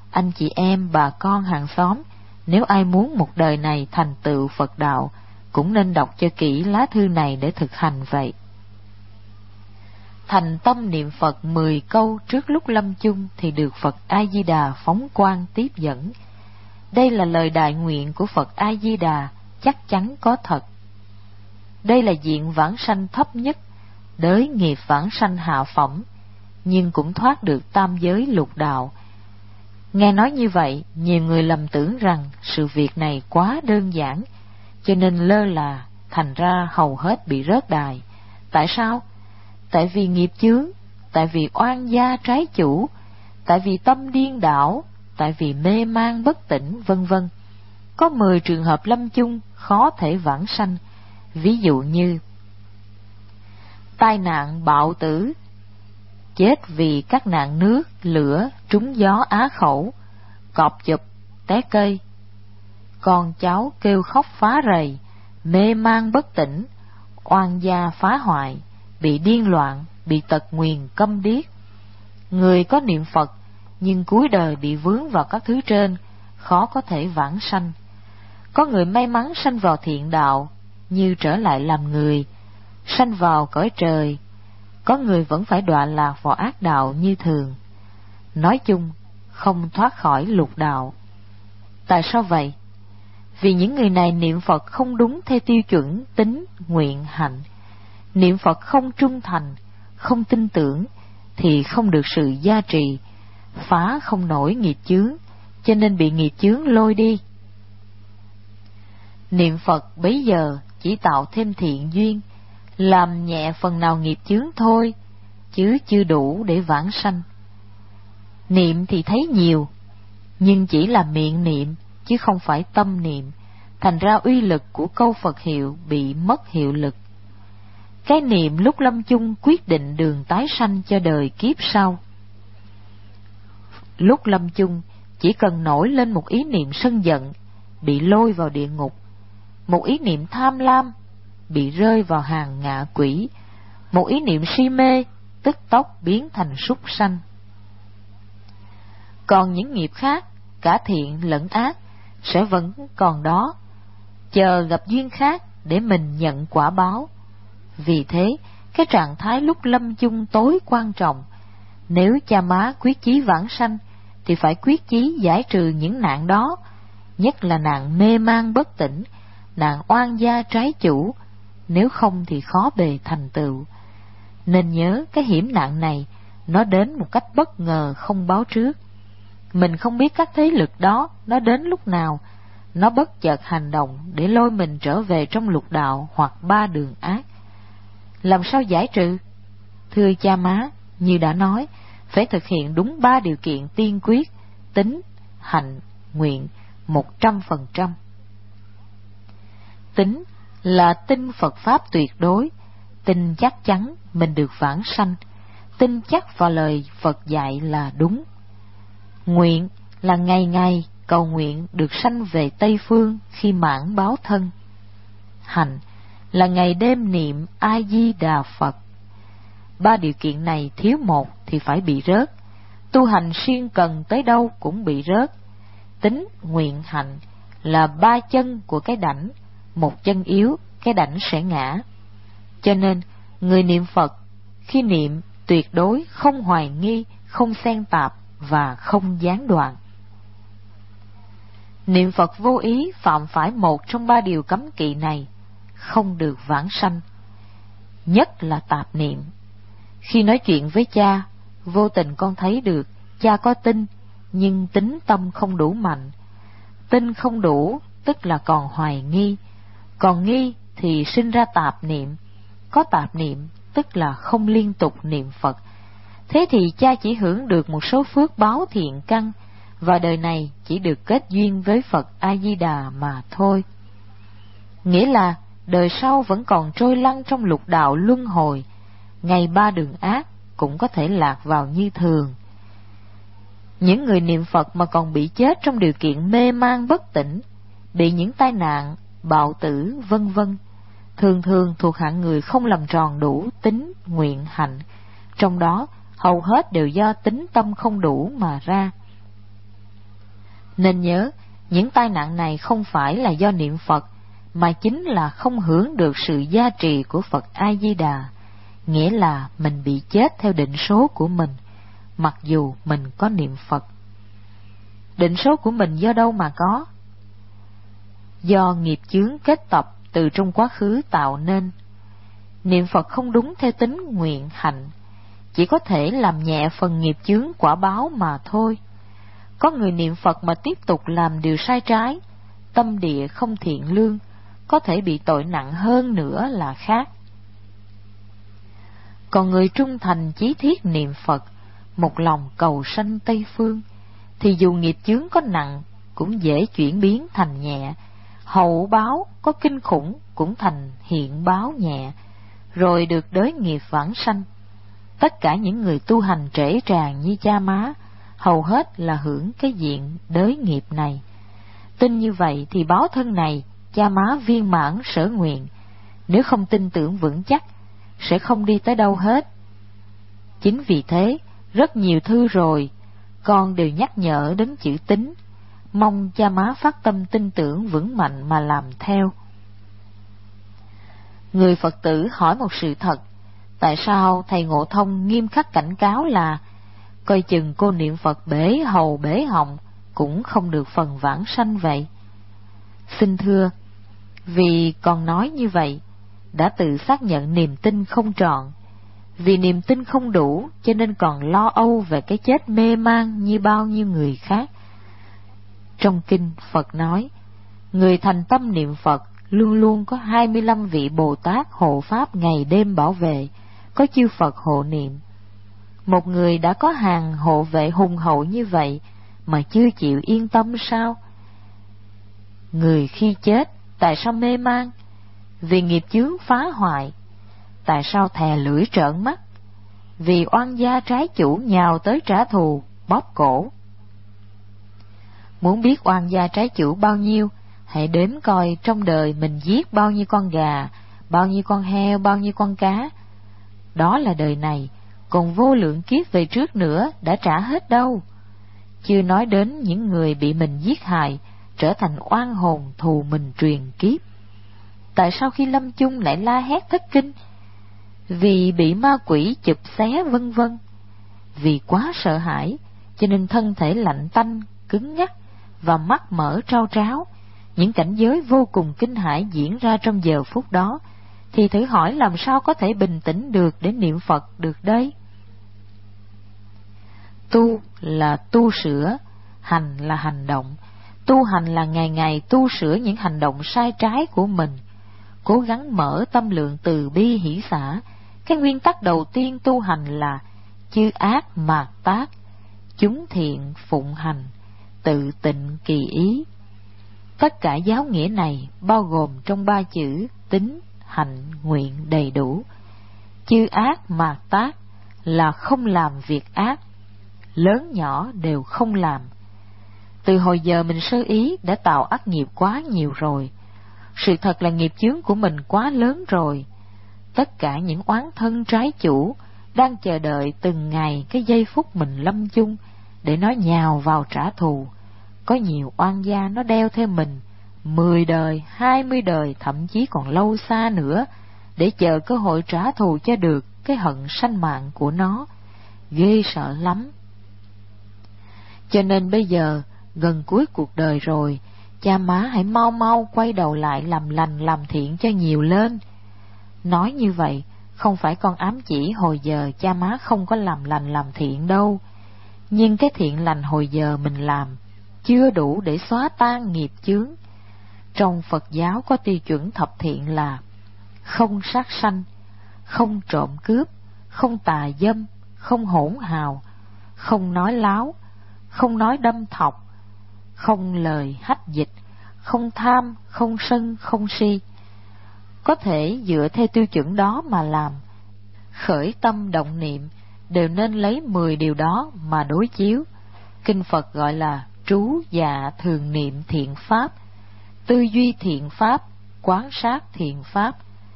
[SPEAKER 1] Anh chị em, bà con hàng xóm, nếu ai muốn một đời này thành tựu Phật đạo, cũng nên đọc cho kỹ lá thư này để thực hành vậy. Thành tâm niệm Phật mười câu trước lúc lâm chung thì được Phật A Di Đà phóng quang tiếp dẫn. Đây là lời đại nguyện của Phật A Di Đà, chắc chắn có thật. Đây là diện vãng sanh thấp nhất, đới nghiệp vãng sanh hạ phẩm, nhưng cũng thoát được tam giới lục đạo. Nghe nói như vậy, nhiều người lầm tưởng rằng sự việc này quá đơn giản, cho nên lơ là, thành ra hầu hết bị rớt đài. Tại sao? Tại vì nghiệp chướng, tại vì oan gia trái chủ, tại vì tâm điên đảo, tại vì mê man bất tỉnh, vân vân. Có mười trường hợp lâm chung khó thể vãng sanh, ví dụ như tai nạn bạo tử, chết vì các nạn nước, lửa, trúng gió á khẩu, cọp chụp, té cây, con cháu kêu khóc phá rầy, mê man bất tỉnh, oan gia phá hoại, bị điên loạn, bị tật nguyền câm điếc. Người có niệm Phật nhưng cuối đời bị vướng vào các thứ trên, khó có thể vãng sanh. Có người may mắn sanh vào thiện đạo, như trở lại làm người, sanh vào cõi trời. Có người vẫn phải đọa lạc vào ác đạo như thường. Nói chung, không thoát khỏi lục đạo. Tại sao vậy? Vì những người này niệm Phật không đúng theo tiêu chuẩn tín, nguyện, hạnh. Niệm Phật không trung thành, không tin tưởng, thì không được sự gia trì, phá không nổi nghiệp chướng, cho nên bị nghiệp chướng lôi đi. Niệm Phật bấy giờ chỉ tạo thêm thiện duyên, làm nhẹ phần nào nghiệp chướng thôi, chứ chưa đủ để vãng sanh. Niệm thì thấy nhiều, nhưng chỉ là miệng niệm, chứ không phải tâm niệm, thành ra uy lực của câu Phật hiệu bị mất hiệu lực. Cái niệm lúc lâm chung quyết định đường tái sanh cho đời kiếp sau. Lúc lâm chung chỉ cần nổi lên một ý niệm sân giận, bị lôi vào địa ngục; một ý niệm tham lam, bị rơi vào hàng ngạ quỷ; một ý niệm si mê, tức tốc biến thành súc sanh. Còn những nghiệp khác, cả thiện lẫn ác, sẽ vẫn còn đó, chờ gặp duyên khác để mình nhận quả báo. Vì thế, cái trạng thái lúc lâm chung tối quan trọng. Nếu cha má quyết chí vãng sanh, thì phải quyết chí giải trừ những nạn đó, nhất là nạn mê man bất tỉnh, nạn oan gia trái chủ, nếu không thì khó bề thành tựu. Nên nhớ cái hiểm nạn này, nó đến một cách bất ngờ không báo trước. Mình không biết các thế lực đó nó đến lúc nào, nó bất chợt hành động để lôi mình trở về trong lục đạo hoặc ba đường ác. Làm sao giải trừ? Thưa cha má, như đã nói, phải thực hiện đúng ba điều kiện tiên quyết: tín, hạnh, nguyện, một trăm phần trăm. Tín là tin Phật Pháp tuyệt đối, tin chắc chắn mình được vãng sanh, tin chắc vào lời Phật dạy là đúng. Nguyện là ngày ngày cầu nguyện được sanh về Tây Phương khi mãn báo thân. Hạnh là ngày đêm niệm A Di Đà Phật. Ba điều kiện này thiếu một thì phải bị rớt, tu hành siêng cần tới đâu cũng bị rớt. Tín, nguyện, hạnh là ba chân của cái đảnh, một chân yếu, cái đảnh sẽ ngã. Cho nên người niệm Phật khi niệm tuyệt đối không hoài nghi, không xen tạp và không gián đoạn. Niệm Phật vô ý phạm phải một trong ba điều cấm kỵ này, không được vãng sanh. Nhất là tạp niệm. Khi nói chuyện với cha, vô tình con thấy được cha có tin, nhưng tín tâm không đủ mạnh. Tin không đủ tức là còn hoài nghi, còn nghi thì sinh ra tạp niệm, có tạp niệm tức là không liên tục niệm Phật. Thế thì cha chỉ hưởng được một số phước báo thiện căn, và đời này chỉ được kết duyên với Phật A Di Đà mà thôi. Nghĩa là đời sau vẫn còn trôi lăn trong lục đạo luân hồi, ngày ba đường ác cũng có thể lạc vào như thường. Những người niệm Phật mà còn bị chết trong điều kiện mê man bất tỉnh, bị những tai nạn, bạo tử, vân vân, thường thường thuộc hạng người không làm tròn đủ tín, nguyện, hạnh, trong đó hầu hết đều do tín tâm không đủ mà ra. Nên nhớ, những tai nạn này không phải là do niệm Phật, mà chính là không hưởng được sự gia trì của Phật A-di-đà, nghĩa là mình bị chết theo định số của mình, mặc dù mình có niệm Phật. Định số của mình do đâu mà có? Do nghiệp chướng kết tập từ trong quá khứ tạo nên. Niệm Phật không đúng theo tính nguyện hạnh, chỉ có thể làm nhẹ phần nghiệp chướng quả báo mà thôi. Có người niệm Phật mà tiếp tục làm điều sai trái, tâm địa không thiện lương, có thể bị tội nặng hơn nữa là khác. Còn người trung thành chí thiết niệm Phật, một lòng cầu sanh Tây Phương, thì dù nghiệp chướng có nặng cũng dễ chuyển biến thành nhẹ, hậu báo có kinh khủng cũng thành hiện báo nhẹ, rồi được đới nghiệp vãng sanh. Tất cả những người tu hành trễ tràng như cha má, hầu hết là hưởng cái diện đới nghiệp này. Tin như vậy thì báo thân này cha má viên mãn sở nguyện, nếu không tin tưởng vững chắc sẽ không đi tới đâu hết. Chính vì thế, rất nhiều thư rồi con đều nhắc nhở đến chữ tín, mong cha má phát tâm tin tưởng vững mạnh mà làm theo. Người Phật tử hỏi một sự thật: tại sao thầy Ngộ Thông nghiêm khắc cảnh cáo là coi chừng cô niệm Phật bể hầu bể họng cũng không được phần vãng sanh vậy? Xin thưa, vì con nói như vậy đã tự xác nhận niềm tin không trọn. Vì niềm tin không đủ cho nên còn lo âu về cái chết mê man như bao nhiêu người khác. Trong kinh Phật nói, người thành tâm niệm Phật luôn luôn có hai mươi lăm vị Bồ Tát hộ pháp ngày đêm bảo vệ, có chư Phật hộ niệm. Một người đã có hàng hộ vệ hùng hậu như vậy mà chưa chịu yên tâm sao? Người khi chết tại sao mê man? Vì nghiệp chướng phá hoại. Tại sao thè lưỡi trợn mắt? Vì oan gia trái chủ nhào tới trả thù, bóp cổ. Muốn biết oan gia trái chủ bao nhiêu, hãy đếm coi trong đời mình giết bao nhiêu con gà, bao nhiêu con heo, bao nhiêu con cá. Đó là đời này, còn vô lượng kiếp về trước nữa đã trả hết đâu. Chưa nói đến những người bị mình giết hại, trở thành oan hồn thù mình truyền kiếp. Tại sao khi lâm chung lại la hét thất kinh? Vì bị ma quỷ chụp xé vân vân. Vì quá sợ hãi, cho nên thân thể lạnh tanh, cứng ngắc và mắt mở trao tráo. Những cảnh giới vô cùng kinh hãi diễn ra trong giờ phút đó, thì thử hỏi làm sao có thể bình tĩnh được để niệm Phật được đây? Tu là tu sửa, hành là hành động. Tu hành là ngày ngày tu sửa những hành động sai trái của mình, cố gắng mở tâm lượng từ bi hỷ xả. Cái nguyên tắc đầu tiên tu hành là chư ác mạt tác, chúng thiện phụng hành, tự tịnh kỳ ý. Tất cả giáo nghĩa này bao gồm trong ba chữ tín, hạnh, nguyện đầy đủ. Chư ác mạt tác là không làm việc ác, lớn nhỏ đều không làm. Từ hồi giờ mình sơ ý đã tạo ác nghiệp quá nhiều rồi. Sự thật là nghiệp chướng của mình quá lớn rồi. Tất cả những oán thân trái chủ đang chờ đợi từng ngày cái giây phút mình lâm chung để nó nhào vào trả thù. Có nhiều oan gia nó đeo theo mình mười đời, hai mươi đời, thậm chí còn lâu xa nữa, để chờ cơ hội trả thù cho được cái hận sanh mạng của nó. Ghê sợ lắm. Cho nên bây giờ gần cuối cuộc đời rồi, cha má hãy mau mau quay đầu lại làm lành làm thiện cho nhiều lên. Nói như vậy không phải con ám chỉ hồi giờ cha má không có làm lành làm thiện đâu, nhưng cái thiện lành hồi giờ mình làm chưa đủ để xóa tan nghiệp chướng. Trong Phật giáo có tiêu chuẩn thập thiện là không sát sanh, không trộm cướp, không tà dâm, không hỗn hào, không nói láo, không nói đâm thọc, không lời hách dịch, không tham, không sân, không si. Có thể dựa theo tiêu chuẩn đó mà làm. Khởi tâm động niệm đều nên lấy mười điều đó mà đối chiếu. Kinh Phật gọi là trú dạ thường niệm thiện pháp, tư duy thiện pháp, quán sát thiện pháp.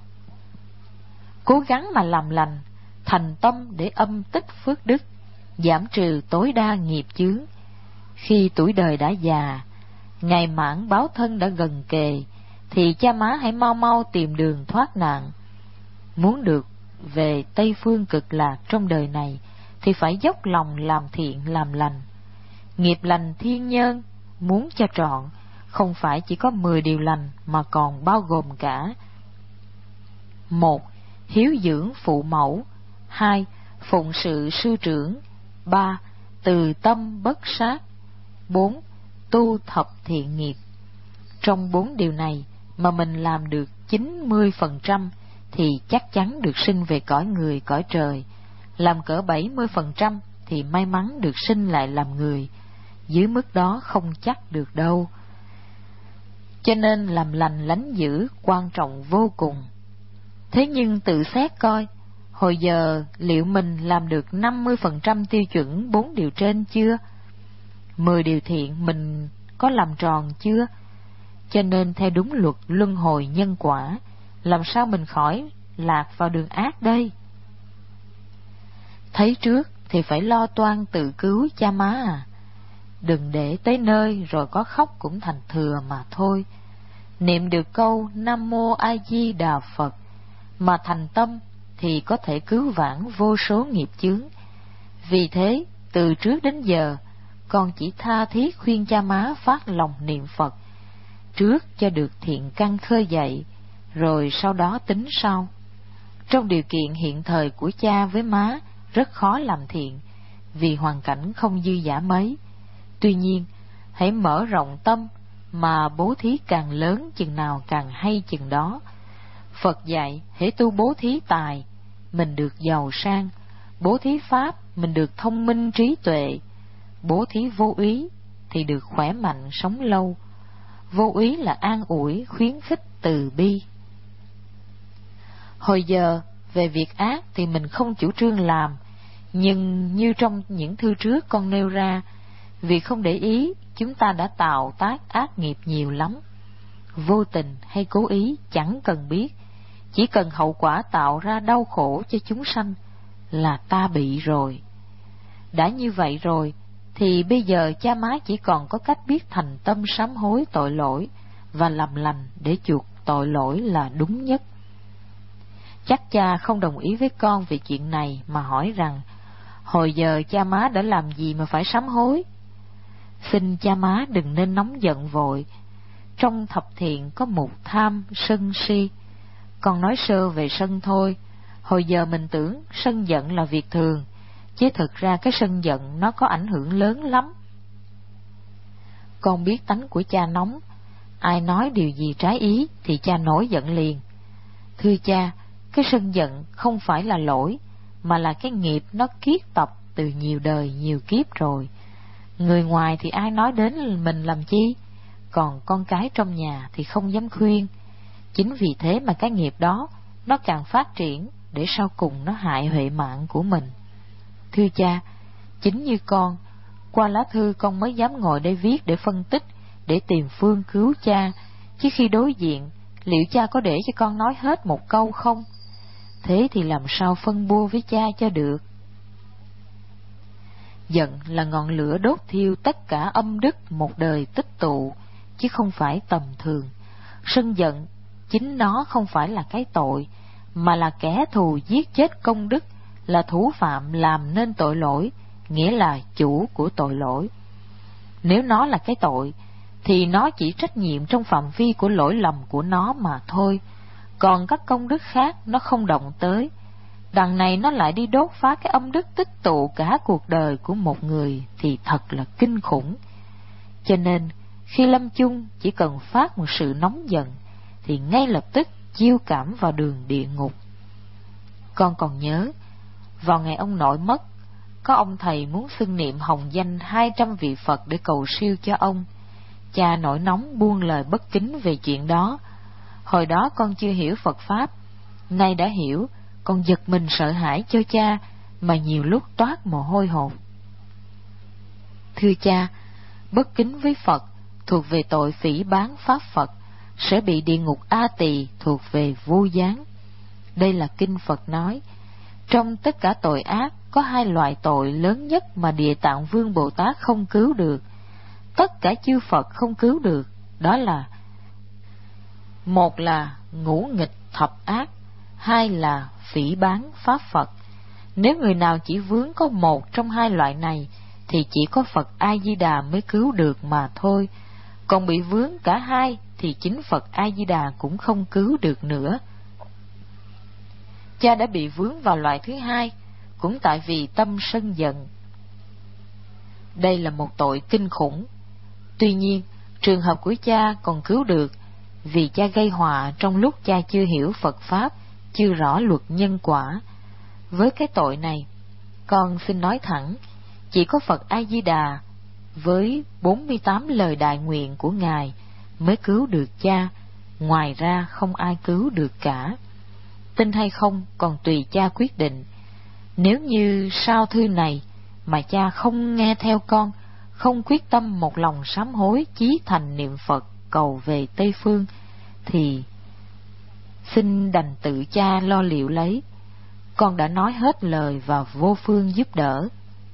[SPEAKER 1] Cố gắng mà làm lành, thành tâm để âm tích phước đức, giảm trừ tối đa nghiệp chướng. Khi tuổi đời đã già, ngày mãn báo thân đã gần kề, thì cha má hãy mau mau tìm đường thoát nạn. Muốn được về Tây Phương Cực Lạc trong đời này, thì phải dốc lòng làm thiện làm lành. Nghiệp lành thiên nhân muốn cho trọn, không phải chỉ có mười điều lành mà còn bao gồm cả: một. Hiếu dưỡng phụ mẫu. Hai. Phụng sự sư trưởng. Ba. Từ tâm bất sát. Bốn. Tu thập thiện nghiệp. Trong bốn điều này mà mình làm được chín mươi phần trăm thì chắc chắn được sinh về cõi người cõi trời. Làm cỡ bảy mươi phần trăm thì may mắn được sinh lại làm người. Dưới mức đó không chắc được đâu. Cho nên làm lành lánh dữ quan trọng vô cùng. Thế nhưng tự xét coi, hồi giờ liệu mình làm được năm mươi phần trăm tiêu chuẩn bốn điều trên chưa? Mười điều thiện mình có làm tròn chưa? Cho nên theo đúng luật luân hồi nhân quả, làm sao mình khỏi lạc vào đường ác đây? Thấy trước thì phải lo toan tự cứu cha má à. Đừng để tới nơi rồi có khóc cũng thành thừa mà thôi. Niệm được câu Nam Mô A Di Đà Phật mà thành tâm thì có thể cứu vãn vô số nghiệp chướng. Vì thế, từ trước đến giờ, con chỉ tha thiết khuyên cha má phát lòng niệm Phật, trước cho được thiện căn khơi dậy, rồi sau đó tính sau. Trong điều kiện hiện thời của cha với má, rất khó làm thiện, vì hoàn cảnh không dư dả mấy. Tuy nhiên, hãy mở rộng tâm, mà bố thí càng lớn chừng nào càng hay chừng đó. Phật dạy, hễ tu bố thí tài, mình được giàu sang; bố thí pháp, mình được thông minh trí tuệ; bố thí vô úy, thì được khỏe mạnh sống lâu. Vô úy là an ủi, khuyến khích, từ bi. Hồi giờ, về việc ác thì mình không chủ trương làm, nhưng như trong những thư trước con nêu ra, vì không để ý, chúng ta đã tạo tác ác nghiệp nhiều lắm. Vô tình hay cố ý chẳng cần biết, chỉ cần hậu quả tạo ra đau khổ cho chúng sanh là ta bị rồi. Đã như vậy rồi, thì bây giờ cha má chỉ còn có cách biết thành tâm sám hối tội lỗi và làm lành để chuộc tội lỗi là đúng nhất. Chắc cha không đồng ý với con về chuyện này mà hỏi rằng, hồi giờ cha má đã làm gì mà phải sám hối? Xin cha má đừng nên nóng giận vội. Trong thập thiện có mục tham, sân, si. Con nói sơ về sân thôi. Hồi giờ mình tưởng sân giận là việc thường, chứ thực ra cái sân giận nó có ảnh hưởng lớn lắm. Con biết tánh của cha nóng, ai nói điều gì trái ý thì cha nổi giận liền. Thưa cha, cái sân giận không phải là lỗi, mà là cái nghiệp nó kiết tập từ nhiều đời nhiều kiếp rồi. Người ngoài thì ai nói đến mình làm chi, còn con cái trong nhà thì không dám khuyên. Chính vì thế mà cái nghiệp đó nó càng phát triển, để sau cùng nó hại huệ mạng của mình. Thưa cha, chính như con, qua lá thư con mới dám ngồi đây viết để phân tích, để tìm phương cứu cha, chứ khi đối diện, liệu cha có để cho con nói hết một câu không? Thế thì làm sao phân bua với cha cho được? Giận là ngọn lửa đốt thiêu tất cả âm đức một đời tích tụ, chứ không phải tầm thường. Sân giận, chính nó không phải là cái tội, mà là kẻ thù giết chết công đức, là thủ phạm làm nên tội lỗi, nghĩa là chủ của tội lỗi. Nếu nó là cái tội, thì nó chỉ trách nhiệm trong phạm vi của lỗi lầm của nó mà thôi, còn các công đức khác nó không động tới. Đằng này nó lại đi đốt phá cái âm đức tích tụ cả cuộc đời của một người thì thật là kinh khủng. Cho nên khi lâm chung chỉ cần phát một sự nóng giận thì ngay lập tức chiêu cảm vào đường địa ngục. Con còn nhớ, vào ngày ông nội mất, có ông thầy muốn xưng niệm hồng danh hai trăm vị Phật để cầu siêu cho ông. Cha nổi nóng buông lời bất kính về chuyện đó. Hồi đó con chưa hiểu Phật Pháp, nay đã hiểu, con giật mình sợ hãi cho cha, mà nhiều lúc toát mồ hôi hột. Thưa cha, bất kính với Phật thuộc về tội phỉ báng Pháp Phật, sẽ bị địa ngục A Tỳ thuộc về vô gián. Đây là kinh Phật nói. Trong tất cả tội ác có hai loại tội lớn nhất mà Địa Tạng Vương Bồ Tát không cứu được, tất cả chư Phật không cứu được, đó là: một là ngũ nghịch thập ác, hai là phỉ báng pháp Phật. Nếu người nào chỉ vướng có một trong hai loại này thì chỉ có Phật A Di Đà mới cứu được mà thôi. Còn bị vướng cả hai thì chính Phật A Di Đà cũng không cứu được nữa. Cha đã bị vướng vào loại thứ hai cũng tại vì tâm sân giận. Đây là một tội kinh khủng. Tuy nhiên, trường hợp của cha còn cứu được vì cha gây họa trong lúc cha chưa hiểu Phật Pháp, chưa rõ luật nhân quả. Với cái tội này, con xin nói thẳng, chỉ có Phật A Di Đà với bốn mươi tám lời đại nguyện của Ngài mới cứu được cha, ngoài ra không ai cứu được cả. Tin hay không còn tùy cha quyết định. Nếu như sau thư này mà cha không nghe theo con, không quyết tâm một lòng sám hối chí thành niệm Phật cầu về Tây Phương, thì xin đành tự cha lo liệu lấy. Con đã nói hết lời và vô phương giúp đỡ.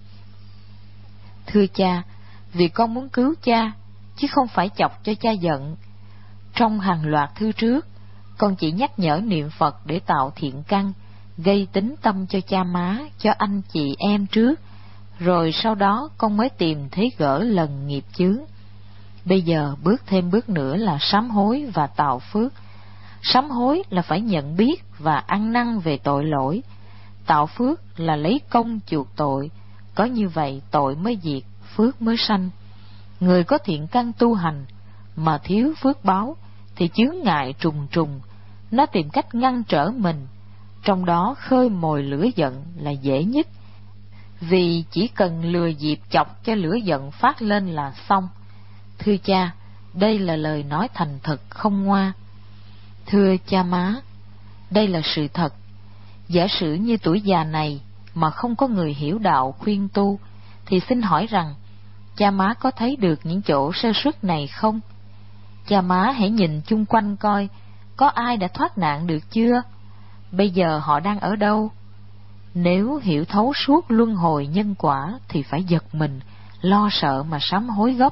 [SPEAKER 1] Thưa cha, vì con muốn cứu cha, chứ không phải chọc cho cha giận. Trong hàng loạt thư trước, con chỉ nhắc nhở niệm Phật để tạo thiện căn, gây tín tâm cho cha má, cho anh chị em trước, rồi sau đó con mới tìm thấy gỡ lần nghiệp chướng. Bây giờ bước thêm bước nữa là sám hối và tạo phước. Sám hối là phải nhận biết và ăn năn về tội lỗi. Tạo phước là lấy công chuộc tội. Có như vậy tội mới diệt, phước mới sanh. Người có thiện căn tu hành mà thiếu phước báo thì chướng ngại trùng trùng, nó tìm cách ngăn trở mình. Trong đó khơi mồi lửa giận là dễ nhất, vì chỉ cần lừa dịp chọc cho lửa giận phát lên là xong. Thưa cha, đây là lời nói thành thật không ngoa. Thưa cha má, đây là sự thật. Giả sử như tuổi già này mà không có người hiểu đạo khuyên tu, thì xin hỏi rằng cha má có thấy được những chỗ sơ suất này không? Cha má hãy nhìn chung quanh coi, có ai đã thoát nạn được chưa? Bây giờ họ đang ở đâu? Nếu hiểu thấu suốt luân hồi nhân quả thì phải giật mình, lo sợ mà sám hối gấp.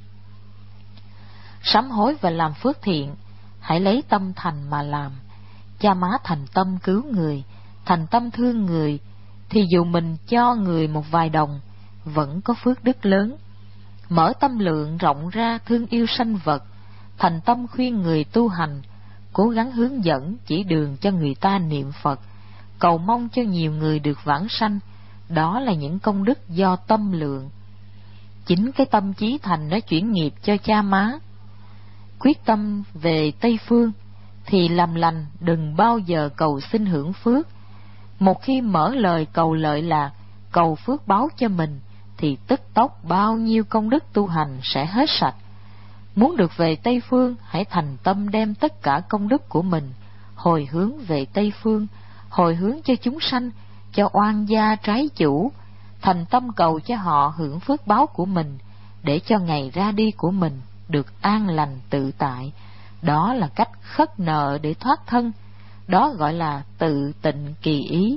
[SPEAKER 1] Sám hối và làm phước thiện, hãy lấy tâm thành mà làm. Cha má thành tâm cứu người, thành tâm thương người, thì dù mình cho người một vài đồng, vẫn có phước đức lớn. Mở tâm lượng rộng ra thương yêu sanh vật, thành tâm khuyên người tu hành, cố gắng hướng dẫn chỉ đường cho người ta niệm Phật, cầu mong cho nhiều người được vãng sanh. Đó là những công đức do tâm lượng. Chính cái tâm chí thành nó chuyển nghiệp cho cha má. Quyết tâm về Tây Phương thì làm lành, đừng bao giờ cầu xin hưởng phước. Một khi mở lời cầu lợi lạc, cầu phước báo cho mình, thì tức tốc bao nhiêu công đức tu hành sẽ hết sạch. Muốn được về Tây Phương, hãy thành tâm đem tất cả công đức của mình hồi hướng về Tây Phương, hồi hướng cho chúng sanh, cho oan gia trái chủ, thành tâm cầu cho họ hưởng phước báo của mình, để cho ngày ra đi của mình được an lành tự tại. Đó là cách khất nợ để thoát thân, đó gọi là tự tịnh kỳ ý.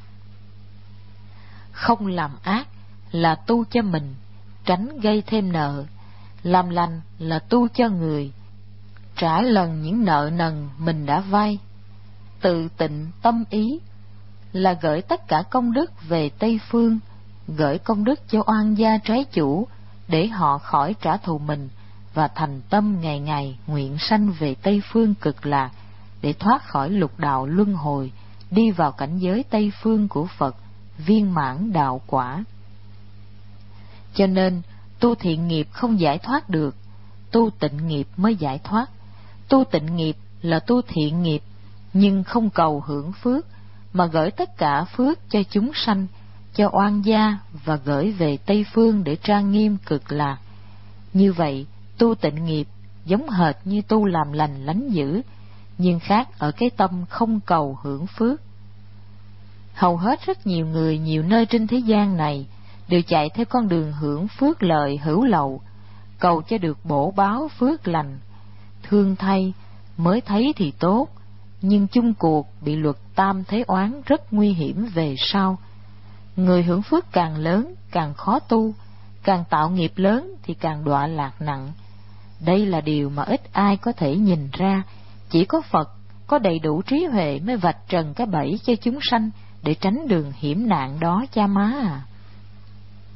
[SPEAKER 1] Không làm ác là tu cho mình, tránh gây thêm nợ. Làm lành là tu cho người, trả lần những nợ nần mình đã vay. Tự tịnh tâm ý là gửi tất cả công đức về Tây Phương, gửi công đức cho oan gia trái chủ, để họ khỏi trả thù mình, và thành tâm ngày ngày nguyện sanh về Tây Phương cực lạc, để thoát khỏi lục đạo luân hồi, đi vào cảnh giới Tây Phương của Phật, viên mãn đạo quả. Cho nên tu thiện nghiệp không giải thoát được, tu tịnh nghiệp mới giải thoát. Tu tịnh nghiệp là tu thiện nghiệp, nhưng không cầu hưởng phước, mà gửi tất cả phước cho chúng sanh, cho oan gia, và gửi về Tây Phương để trang nghiêm cực lạc. Như vậy, tu tịnh nghiệp giống hệt như tu làm lành lánh dữ, nhưng khác ở cái tâm không cầu hưởng phước. Hầu hết rất nhiều người nhiều nơi trên thế gian này đều chạy theo con đường hưởng phước lợi hữu lậu, cầu cho được bổ báo phước lành. Thương thay, mới thấy thì tốt, nhưng chung cuộc bị luật tam thế oán rất nguy hiểm về sau. Người hưởng phước càng lớn càng khó tu, càng tạo nghiệp lớn thì càng đọa lạc nặng. Đây là điều mà ít ai có thể nhìn ra, chỉ có Phật có đầy đủ trí huệ mới vạch trần cái bẫy cho chúng sanh để tránh đường hiểm nạn đó cha má à.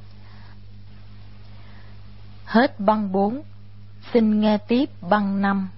[SPEAKER 1] Hết băng bốn, xin nghe tiếp băng năm.